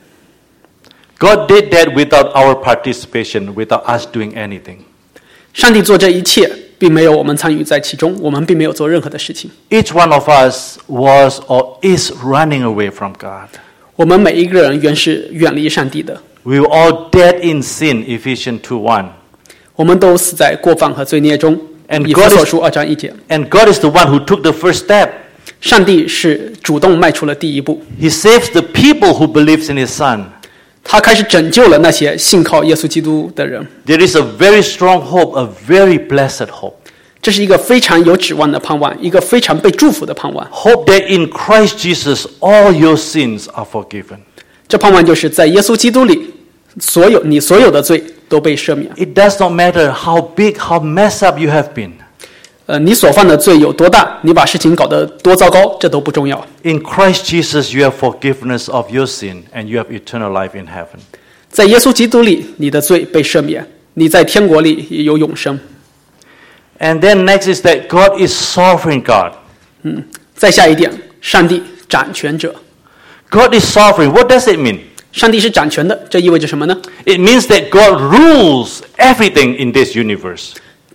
God did that without our participation, without us doing anything. 上帝做这一切，并没有我们参与在其中，我们并没有做任何的事情。 Each one of us was or is running away from God. 我们每一个人原是远离上帝的， We were all dead in sin, Ephesians 2:1. 我们都死在过犯和罪孽中。 And 以弗所书2章1节， And God is the one who took the first step. 上帝是主动迈出了第一步， He saves the people who believes in His Son. 他开始拯救了那些信靠耶稣基督的人。 There is a very strong hope, a very blessed hope. 这是一个非常有指望的盼望，一个非常被祝福的盼望。 Hope that in Christ Jesus all your sins are forgiven. 这盼望就是在耶稣基督里，你所有的罪都被赦免。 It does not matter how big, how messed up you have been. 你所犯的罪有多大，你把事情搞得多糟糕，这都不重要。 In Christ Jesus you have forgiveness of your sin and you have eternal life in heaven. 在耶稣基督里，你的罪被赦免，你在天国里也有永生。 And then next is that God is sovereign God. 再下一点，上帝掌权者。 God is sovereign. What does it mean? 上帝是掌权的，这意味着什么呢？ It means that God rules everything in this universe.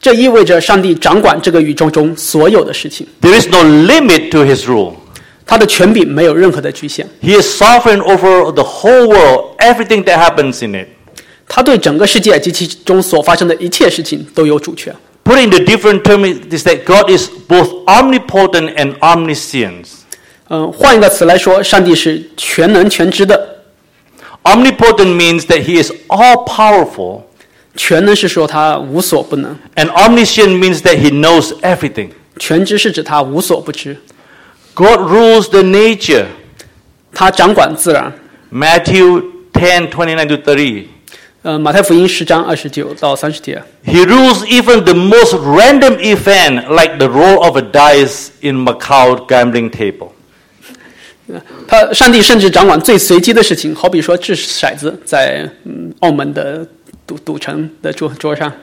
这意味着上帝掌管这个宇宙中所有的事情， There is no limit to his rule. 他的权柄没有任何的局限， He is sovereign over the whole world, everything that happens in it. 他对整个世界及其中所发生的一切事情都有主权。 Put in the different term is that God is both omnipotent and omniscient. 换一个词来说，上帝是全能全知的。 Omnipotent means that he is all-powerful. 全能是说他无所不能， And omniscient means that he knows everything. 全知是指他无所不知。 God rules the nature. 他掌管自然。 Matthew 10:29 to 30. 马太福音10章29到30节。 He rules even the most random event like the roll of a dice in Macau gambling table. 上帝甚至掌管最随机的事情，好比说掷骰子在澳门的赌城的桌上。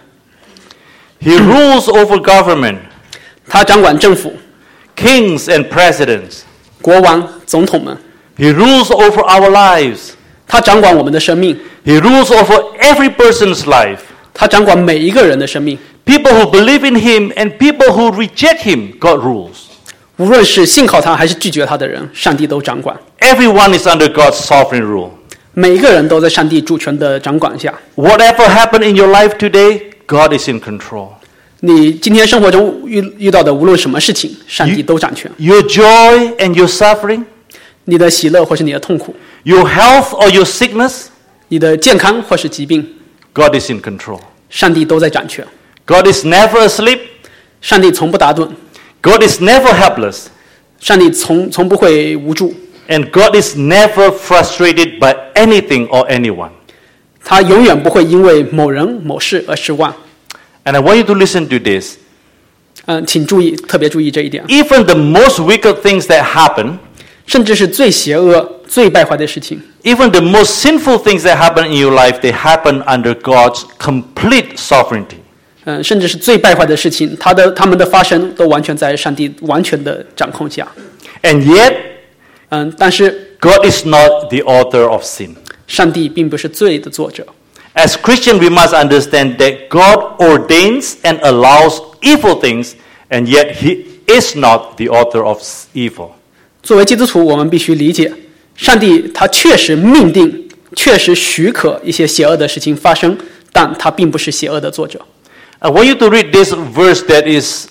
He rules over government, 他掌管政府、 kings and presidents. 国王、总统们。 He rules over our lives. 他掌管我们的生命， He rules over every person's life. 他掌管每一个人的生命。 People who believe in him and people who reject him, God rules. 无论是信靠他还是拒绝他的人，上帝都掌管。 Everyone is under God's sovereign rule. 每一个人都在上帝主权的掌管下。 Whatever happened in your life today, God is in control. 你今天生活中遇到的无论什么事情，上帝都掌权。 Your joy and your suffering, 你的喜乐或是你的痛苦， your health or your sickness, 你的健康或是疾病， God is in control. 上帝都在掌权。 God is never asleep. 上帝从不打盹， God is never helpless. 上帝从不会无助， And God is never frustrated by anything or anyone. 他永远不会因为某人某事而失望。 And I want you to listen to this. 请注意，特别注意这一点。 Even the most wicked things that happen, 甚至是最邪恶、最败坏的事情， even the most sinful things that happen in your life, they happen under God's complete sovereignty. 甚至是最败坏的事情，他们的发生都完全在上帝完全的掌控下。 And yet, 但是 God is not the author of sin. 上帝并不是罪的作者。 As Christians, we must understand that God ordains and allows evil things, and yet He is not the author of evil. 作为基督徒，我们必须理解，上帝他确实命定、确实许可一些邪恶的事情发生，但他并不是邪恶的作者。 I want you to read this verse that is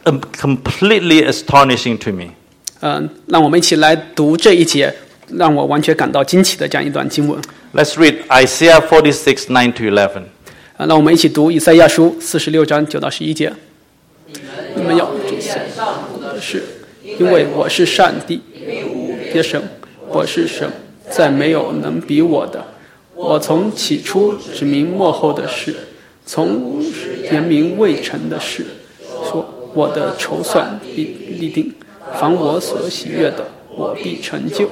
completely astonishing to me. 让我们一起来读这一节，让我完全感到惊奇的这样一段经文。 Let's read Isaiah 46, 9 to 11. 让我们一起读以赛亚书46章9到11节。你们要注意的是，因为我是上帝，别神，我是神，再没有能比我的。我从起初指明末后的事，从言明未成的事，说我的筹算必立定，凡我所喜悦的，我必成就。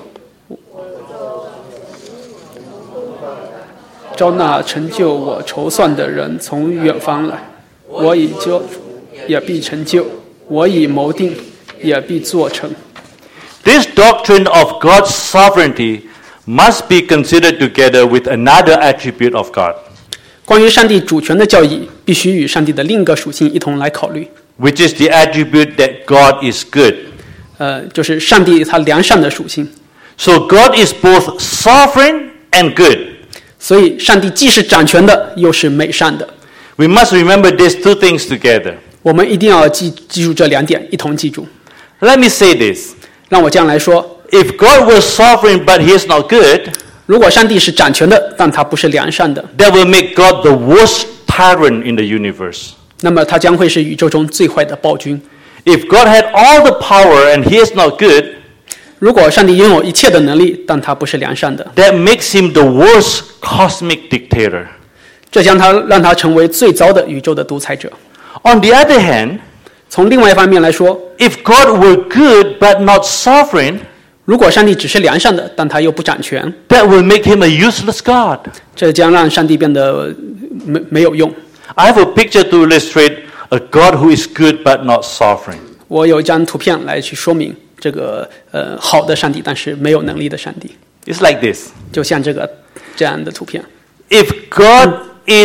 招那成就我筹算的人从远方来，我已就也必成就，我已谋定也必做成。 This doctrine of God's sovereignty must be considered together with another attribute of God, 关于上帝主权的教义，必须与上帝的另一个属性一同来考虑， which is the attribute that God is good. 就是上帝他良善的属性。 So God is both sovereign and good. 所以，上帝既是掌权的，又是美善的。 We must remember these two things together. 我们一定要记住这两点，一同记住。 Let me say this. 让我这样来说： If God was sovereign but He is not good, 如果上帝是掌权的，但他不是良善的， that will make God the worst tyrant in the universe. 那么他将会是宇宙中最坏的暴君。 If God had all the power and He is not good, 如果上帝拥有一切的能力，但他不是良善的， that makes Him the worst cosmic dictator. 这将让他成为最糟的宇宙的独裁者。 On the other hand, 从另外一方面来说， if God were good but not sovereign, 如果上帝只是良善的，但他又不掌权， that will make Him a useless God. 这将让上帝变得没有用。 I have a picture to illustrate a God who is good but not sovereign. 我有一张图片来去说明这个好的上帝，但是没有能力的上帝， It's like this. 就像这样的图片。 If God is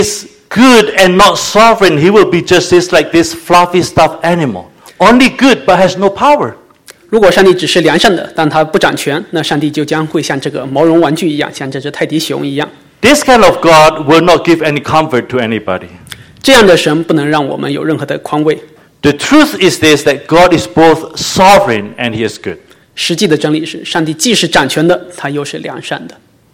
good and not sovereign, he will be just like this fluffy stuffed animal. Only good but has no power. 如果上帝只是良善的，但他不掌权，那上帝就将会像这个毛绒玩具一样，像这只泰迪熊一样。 This kind of God will not give any comfort to anybody. 这样的神不能让我们有任何的宽慰。 The truth is this, that God is both sovereign and he is good. 实际的真理是，上帝既是掌权的，他又是良善的。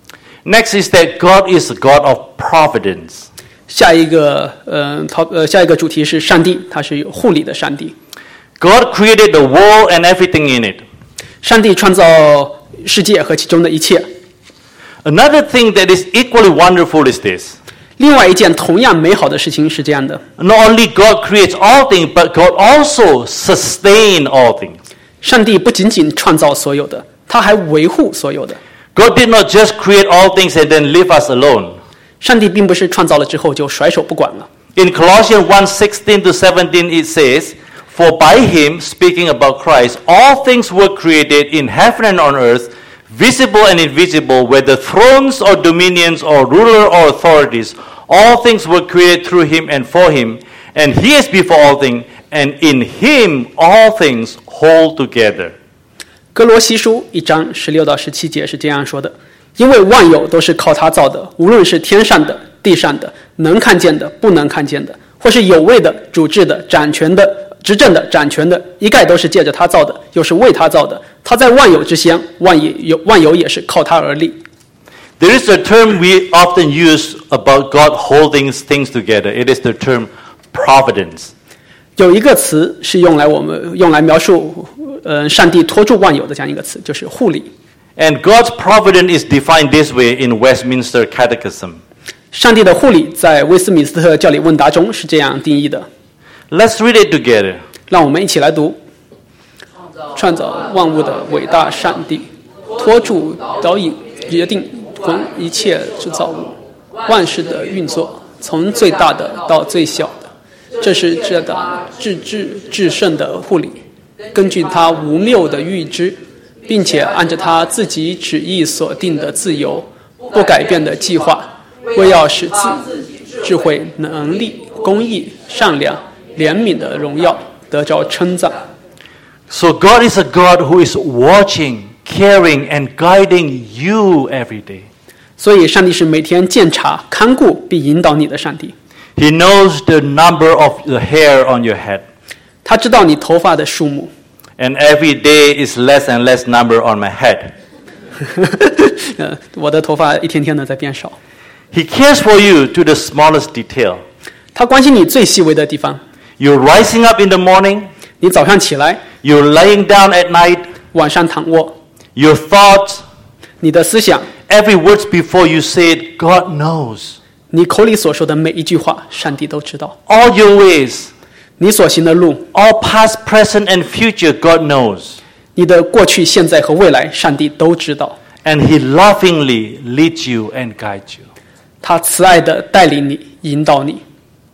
Next is that God is a God of providence. 下一个主题是上帝，他是有护理的上帝。 God created the world and everything in it. 上帝创造世界和其中的一切。 Another thing that is equally wonderful is this. 另外一件同样美好的事情是这样的： Not only God creates all things, but God also sustains all things. 上帝不仅仅创造所有的，他还维护所有的。 God did not just create all things and then leave us alone. 上帝并不是创造了之后就甩手不管了。 In Colossians 1:16-17 it says, For by him, speaking about Christ, all things were created in heaven and on earth, visible and invisible, whether thrones or dominions or ruler or authorities, all things were created through him and for him, and he is before all things, and in him all things hold together. 哥罗西书1章16到17节是这样说的：因为万有都是靠他造的，无论是天上的、地上的，能看见的、不能看见的，或是有位的、主治的、掌权的、执政的、掌权的，一概都是借着他造的，又是为他造的。他在万有之先，万有也是靠他而立。 There is a term we often use about God holding things together. It is the term providence. 有一个词是用来描述上帝托住万有的这样一个词，就是护理。 And God's providence is defined this way in Westminster Catechism. 上帝的护理在威斯敏斯特教理问答中是这样定义的。 Let's read it together. 让我们一起来读：创造万物的伟大上帝，托住导引决定一切制造物，万事的运作，从最大的到最小的，这是这档至圣的护理，根据他无谬的预知，并且按照他自己旨意所定的自由不改变的计划，为要使智慧、能力、公义、善良、怜悯的荣耀得着称赞。 So God is a God who is watching, caring, and guiding you every day. 所以上帝是每天鉴察、看顾并引导你的上帝。 He knows the number of the hair on your head. 他知道你头发的数目。 And every day is less and less number on my head. 我的头发一天天的在变少。 He cares for you to the smallest detail. 他关心你最细微的地方。 You're rising up in the morning. 你早上起来。 You're laying down at night. 晚上躺卧。 Your thoughts. 你的思想。 Every word before you say it, God knows. 你口里所说的每一句话，上帝都知道。 All your ways. 你所行的路。 All past, present, and future, God knows. 你的过去、现在和未来，上帝都知道。 And He lovingly leads you and guides you. 他慈爱地带领你，引导你。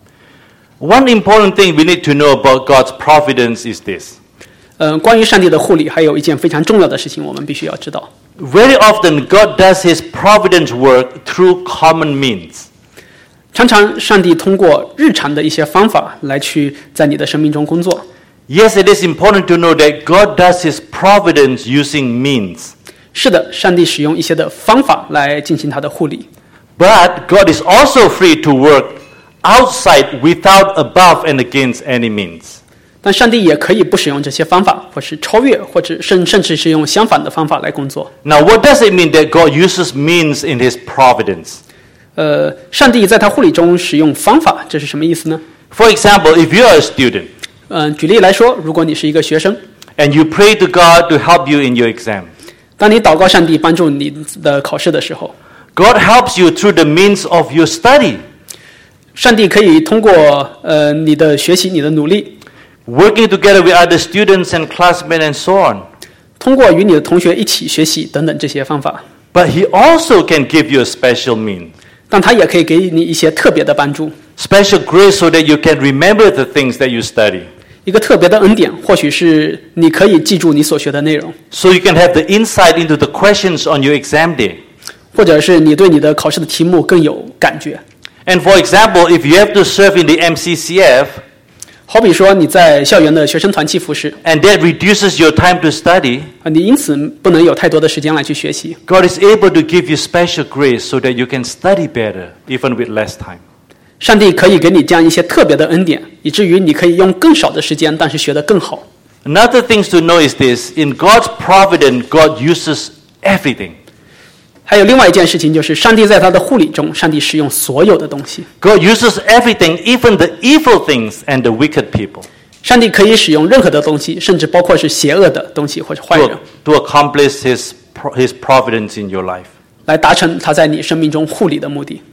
One important thing we need to know about God's providence is this. 关于上帝的护理，还有一件非常重要的事情，我们必须要知道。 Very often, God does His providence work through common means. 常常，上帝通过日常的一些方法来去在你的生命中工作。 Yes, it is important to know that God does His providence using means. 是的，上帝使用一些的方法来进行他的护理。 But God is also free to work outside, without, above, and against any means. 但上帝也可以不使用这些方法，或是超越，或者甚至是用相反的方法来工作。 Now, what does it mean that God uses means in His providence? 上帝在他护理中使用方法，这是什么意思呢？ For example, if you are a student, 举例来说，如果你是一个学生 and you pray to God to help you in your exam, 当你祷告上帝帮助你的考试的时候， God helps you through the means of your study. 上帝可以通过你的学习、你的努力， working together with other students and classmates and so on. 通过与你的同学一起学习等等这些方法。 But He also can give you a special means. 但他也可以给你一些特别的帮助， Special grace so that you can remember the things that you study. 一个特别的恩典，或许是你可以记住你所学的内容， So you can have the insight into the questions on your exam day. 或者是你对你的考试的题目更有感觉。 And for example, if you have to serve in the MCCF, 好比说你在校园的学生团契服侍， and that reduces your time to study, 你因此不能有太多的时间来去学习。 God is able to give you special grace so that you can study better, even with less time. 上帝可以给你这样一些特别的恩典，以至于你可以用更少的时间，但是学得更好。 Another thing to know is this: in God's providence, God uses everything. 还有另外一件事情，就是上帝在他的护理中，上帝使用所有的东西。 God uses everything, even the evil things and the wicked people, 上帝可以使用任何的东西，甚至包括是邪恶的东西或者坏人， to accomplish His providence in your life. 来达成他在你生命中护理的目的。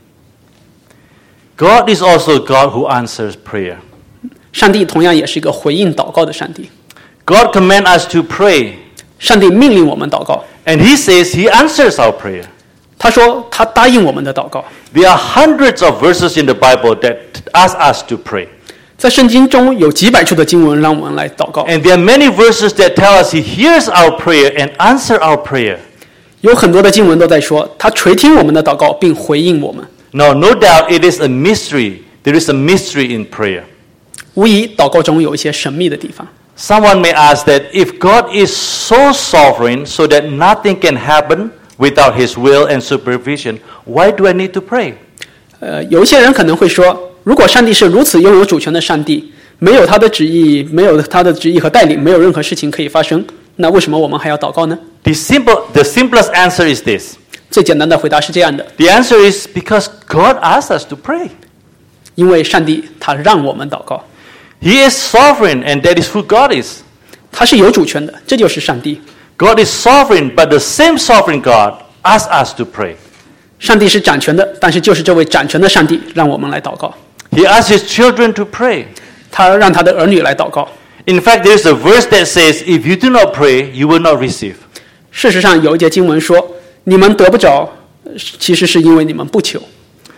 God is also a God who answers prayer. 上帝同样也是一个回应祷告的上帝。 God commands us to pray, 上帝命令我们祷告， and He says He answers our prayer. 他说他答应我们的祷告。 There are hundreds of verses in the Bible that ask us to pray. 在圣经中有几百处的经文让我们来祷告， And there are many verses that tell us He hears our prayer and answers our prayer. 有很多的经文都在说他垂听我们的祷告并回应我们。 Now, no doubt it is a mystery. There is a mystery in prayer. 无疑祷告中有一些神秘的地方。 Someone may ask that if God is so sovereign so that nothing can happen without His will and supervision, why do I need to pray? 有一些人可能会说，如果上帝是如此拥有主权的上帝，没有他的旨意和带领，没有任何事情可以发生，那为什么我们还要祷告呢？ The simplest answer is this. 最简单的回答是这样的： The answer is because God asks us to pray. 因为上帝他让我们祷告， He is sovereign, and that is who God is. 他是有主权的，这就是上帝。 God is sovereign, but the same sovereign God asks us to pray. 上帝是掌权的，但是就是这位掌权的上帝让我们来祷告。 He asks His children to pray. 他让他的儿女来祷告。 In fact, there is a verse that says, if you do not pray, you will not receive. 事实上，有一节经文说：“你们得不着，其实是因为你们不求。”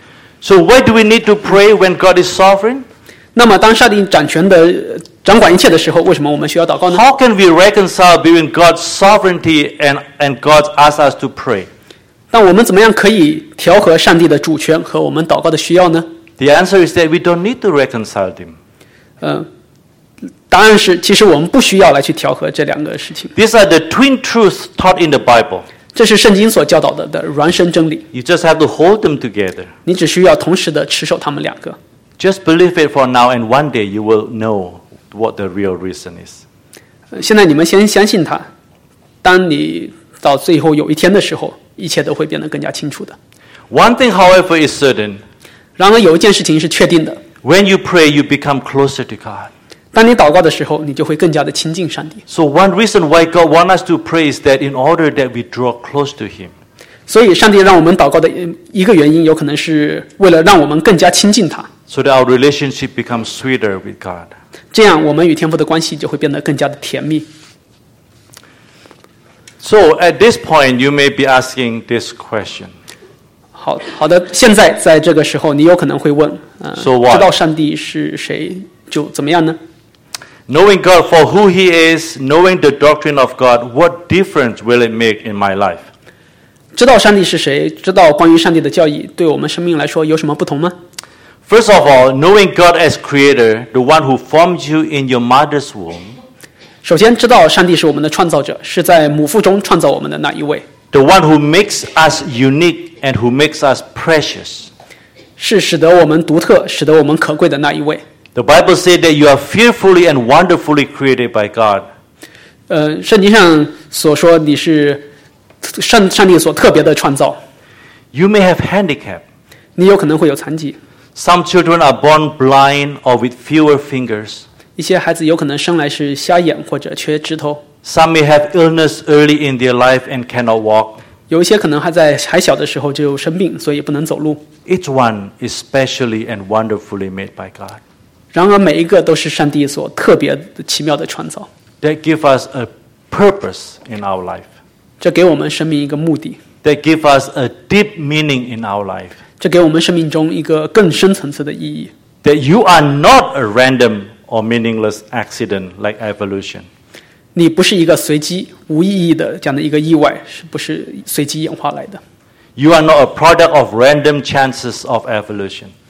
So why do we need to pray when God is sovereign? 那么，当上帝掌管一切的时候，为什么我们需要祷告呢？ How can we reconcile between God's sovereignty and God asks us to pray? 那我们怎么样可以调和上帝的主权和我们祷告的需要呢？ The answer is that we don't need to reconcile them. 答案是，其实我们不需要来去调和这两个事情。 These are the twin truths taught in the Bible. 这是圣经所教导的孪生真理， You just have to hold them together. 你只需要同时的持守它们两个。 Just believe it for now, and one day you will know what the real reason is. 现在你们先相信它，当你到最后有一天的时候，一切都会变得更加清楚的。 One thing, however, is certain. 然而有一件事情是确定的， When you pray, you become closer to God. 当你祷告的时候，你就会更加的亲近上帝。 So one reason why God wants us to pray is that in order that we draw close to Him. 所以，上帝让我们祷告的一个原因，有可能是为了让我们更加亲近他， So that our relationship becomes sweeter with God. 这样我们与天父的关系就会变得更加的甜蜜。 So at this point, you may be asking this question. 好的，现在在这个时候，你有可能会问 So what? 知道上帝是谁就怎么样呢？ Knowing God for who He is, knowing the doctrine of God, what difference will it make in my life? 知道上帝是谁，知道关于上帝的教义，对我们生命来说有什么不同吗？ First of all, knowing God as Creator, the one who formed you in your mother's womb, 首先，知道上帝是我们的创造者，是在母腹中创造我们的那一位， the one who makes us unique and who makes us precious. 是使得我们独特、使得我们可贵的那一位。 The Bible says that you are fearfully and wonderfully created by God. 圣经上所说你是上帝所特别的创造， You may have handicap. 你有可能会有残疾， Some children are born blind or with fewer fingers. 一些孩子有可能生来是瞎眼或者缺指头， Some may have illness early in their life and cannot walk. 有一些可能还小的时候就生病，所以不能走路。 Each one is specially and wonderfully made by God. 然而每一个都是上帝所特别的奇妙的创造， That give us a purpose in our life. 这给我们生命一个目的， That give us a deep meaning in our life. 这给我们生命中一个更深层次的意义。 That you are not a random or meaningless accident like evolution. 你不是一个随机无意义的这样的一个意外，是不是随机演化来的？ You are not a product of random chances of evolution.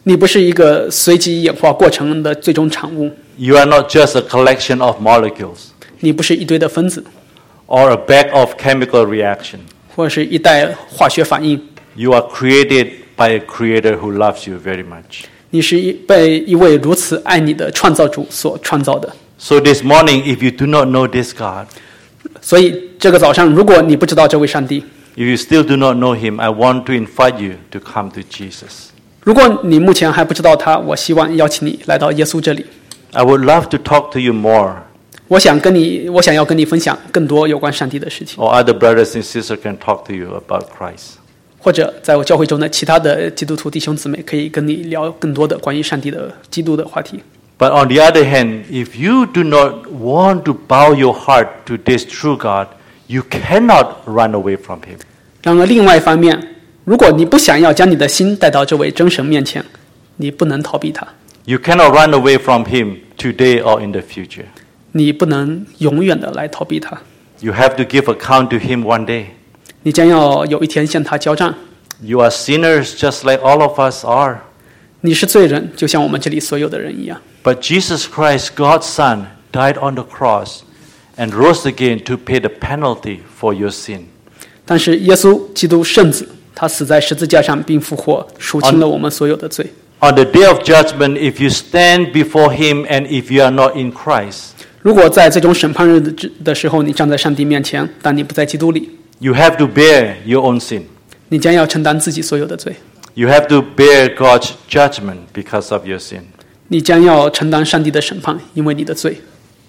你不是一个随机演化过程的最终产物， You are not just a collection of molecules 你不是一堆的分子， or a bag of chemical reaction. 或者是一代化学反应。 You are created by a creator who loves you very much. 你是被一位如此爱你的创造主所创造的。 So this morning, if you do not know this God, 所以这个早上，如果你不知道这位上帝， if you still do not know him, I want to invite you to come to Jesus. 如果你目前还不知道他，我希望邀请你来到耶稣这里。 I would love to talk to you more, 我想要跟你分享更多有关上帝的事情， or other brothers and sisters can talk to you about Christ. 或者在我教会中的其他的基督徒弟兄姊妹可以跟你聊更多的关于上帝的基督的话题。 But on the other hand, if you do not want to bow your heart to this true God, you cannot run away from him. 然而另外一方面，如果你不想要将你的心带到这位真神面前，你不能逃避他， You cannot run away from him today or in the future. 你不能永远的来逃避他， You have to give account to him one day. 你将要有一天向他交账。 You are sinners just like all of us are. 你是罪人，就像我们这里所有的人一样。 But Jesus Christ, God's Son, died on the cross and rose again to pay the penalty for your sin. 但是耶稣基督圣子，他死在十字架上并复活，赎清了我们所有的罪。 On the day of judgment, if you stand before him and if you are not in Christ, 如果在最终审判日的时候，你站在上帝面前，但你不在基督里， you have to bear your own sin. 你将要承担自己所有的罪， You have to bear God's judgment because of your sin. 你将要承担上帝的审判，因为你的罪。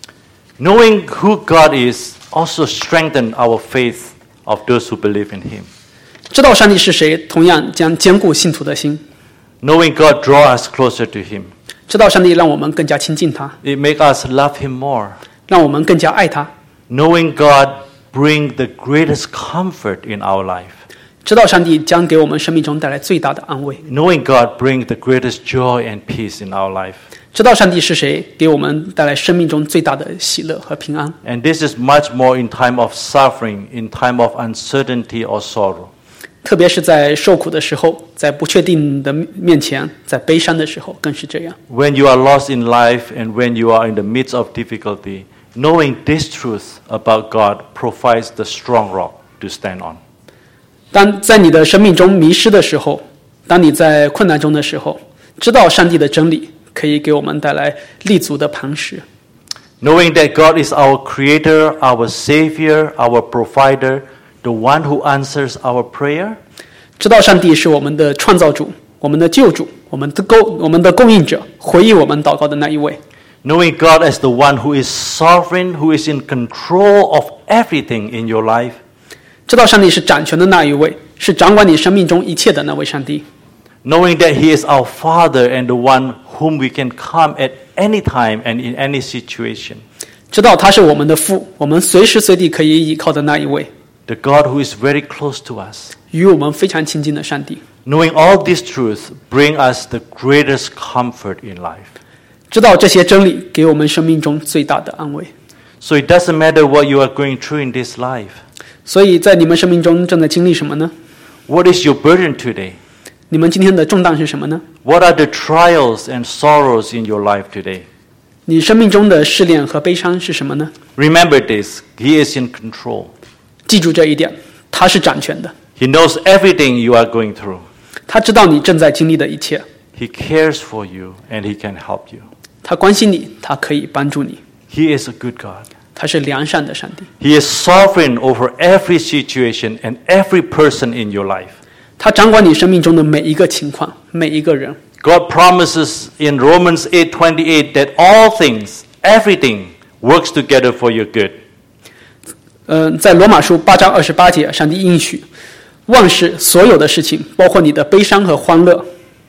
Knowing who God is also strengthens our faith of those who believe in him. 知道上帝是谁，同样将坚固信徒的心。 Knowing God draws us closer to him. 知道上帝让我们更加亲近他， It makes us love him more. 让我们更加爱他。 Knowing God brings the greatest comfort in our life. 知道上帝将给我们生命中带来最大的安慰。 Knowing God brings the greatest joy and peace in our life. 知道上帝是谁，给我们带来生命中最大的喜乐和平安。 And this is much more in time of suffering, in time of uncertainty or sorrow. 特别是在受苦的时候，在不确定的面前，在悲伤的时候，更是这样。 When you are lost in life and when you are in the midst of difficulty, knowing this truth about God provides the strong rock to stand on. 当在你的生命中迷失的时候，当你在困难中的时候，知道上帝的真理可以给我们带来立足的磐石。 Knowing that God is our creator, our savior, our provider, the one who answers our prayer. 知道上帝是我们的创造主，我们的救主，我们的供应者，回应我们祷告的那一位。 Knowing God as the one who is sovereign, who is in control of everything in your life. 知道上帝是掌权的那一位，是掌管你生命中一切的那位上帝。 Knowing that He is our Father and the one whom we can come at any time and in any situation. 知道他是我们的父，我们随时随地可以依靠的那一位， The God who is very close to us. 与我们非常亲近的上帝。 Knowing all these truths bring us the greatest comfort in life. 知道这些真理给我们生命中最大的安慰。 So it doesn't matter what you are going through in this life. 所以在你们生命中正在经历什么呢？ What is your burden today? 你们今天的重担是什么呢？ What are the trials and sorrows in your life today? 你生命中的试炼和悲伤是什么呢？ Remember this, He is in control. 记住这一点，他是掌权的， He knows everything you are going through. 他知道你正在经历的一切， He cares for you and He can help you. 他关心你，他可以帮助你， He is a good God. 他是良善的上帝， He is sovereign over every situation and every person in your life. 他掌管你生命中的每一个情况，每一个人。 God promises in Romans 8:28 that all things, everything works together for your good. 在罗马书8章28节，上帝应许万事所有的事情，包括你的悲伤和欢乐，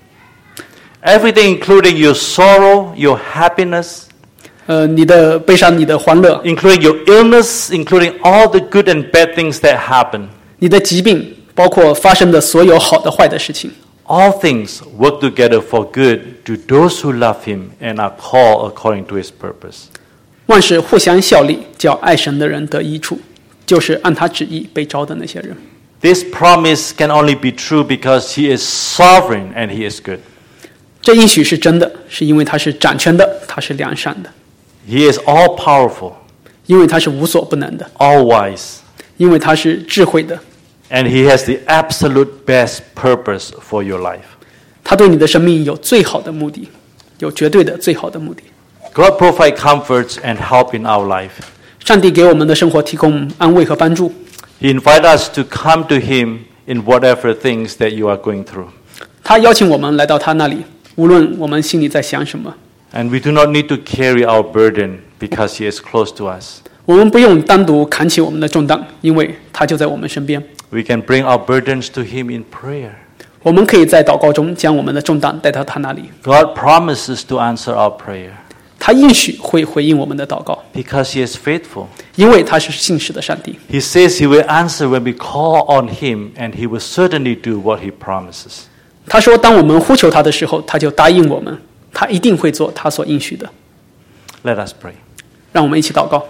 Everything including your sorrow, your happiness, 你的悲伤，你的欢乐， including your illness, including all the good and bad things that happen. 你的疾病，包括发生的所有好的坏的事情。 All things work together for good to those who love Him and are called according to His purpose. 万事互相效力，叫爱神的人得益处，就是按他旨意被招的那些人。 This promise can only be true because He is sovereign and He is good. 这应许是真的，是因为他是掌权的，他是良善的， He is all powerful, 因为他是无所不能的， all wise, 因为他是智慧的， and He has the absolute best purpose for your life. 他对你的生命有最好的目的，有绝对的最好的目的。 God provides comforts and help in our life. 上帝给我们的生活提供安慰和帮助， He invites us to come to Him in whatever things that you are going through. 他邀请我们来到他那里，无论我们心里在想什么， And we do not need to carry our burden because He is close to us. 我们不用单独扛起我们的重担，因为他就在我们身边。 We can bring our burdens to Him in prayer. 我们可以在祷告中将我们的重担带到他那里， God promises to answer our prayer 他应许会回应我们的祷告， because He is faithful. 因为他是信实的上帝。 He says He will answer when we call on Him, and He will certainly do what He promises. 他说，当我们呼求他的时候，他就答应我们，他一定会做他所应许的。 Let us pray. 让我们一起祷告。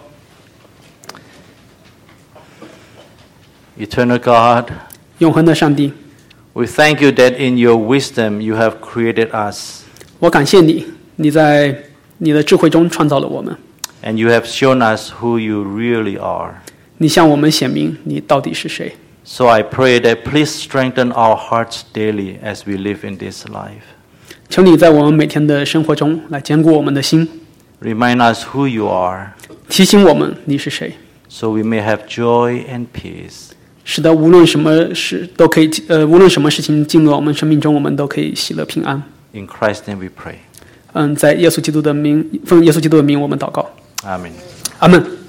Eternal God, 永恒的上帝， we thank You that in Your wisdom You have created us, 我感谢你，你在你的智慧中创造了我们， and You have shown us who You really are. 你向我们显明你到底是谁。 So I pray that please strengthen our hearts daily as we live in this life. 求你在我们每天的生活中来坚固我们的心， Remind us who You are, 提醒我们你是谁， so we may have joy and peace. 使得无论什么事都可以，无论什么事情进入到我们生命中，我们都可以喜乐平安。 In Christ's name we pray. 在耶稣基督的名，奉耶稣基督的名，我们祷告。 Amen. 阿门。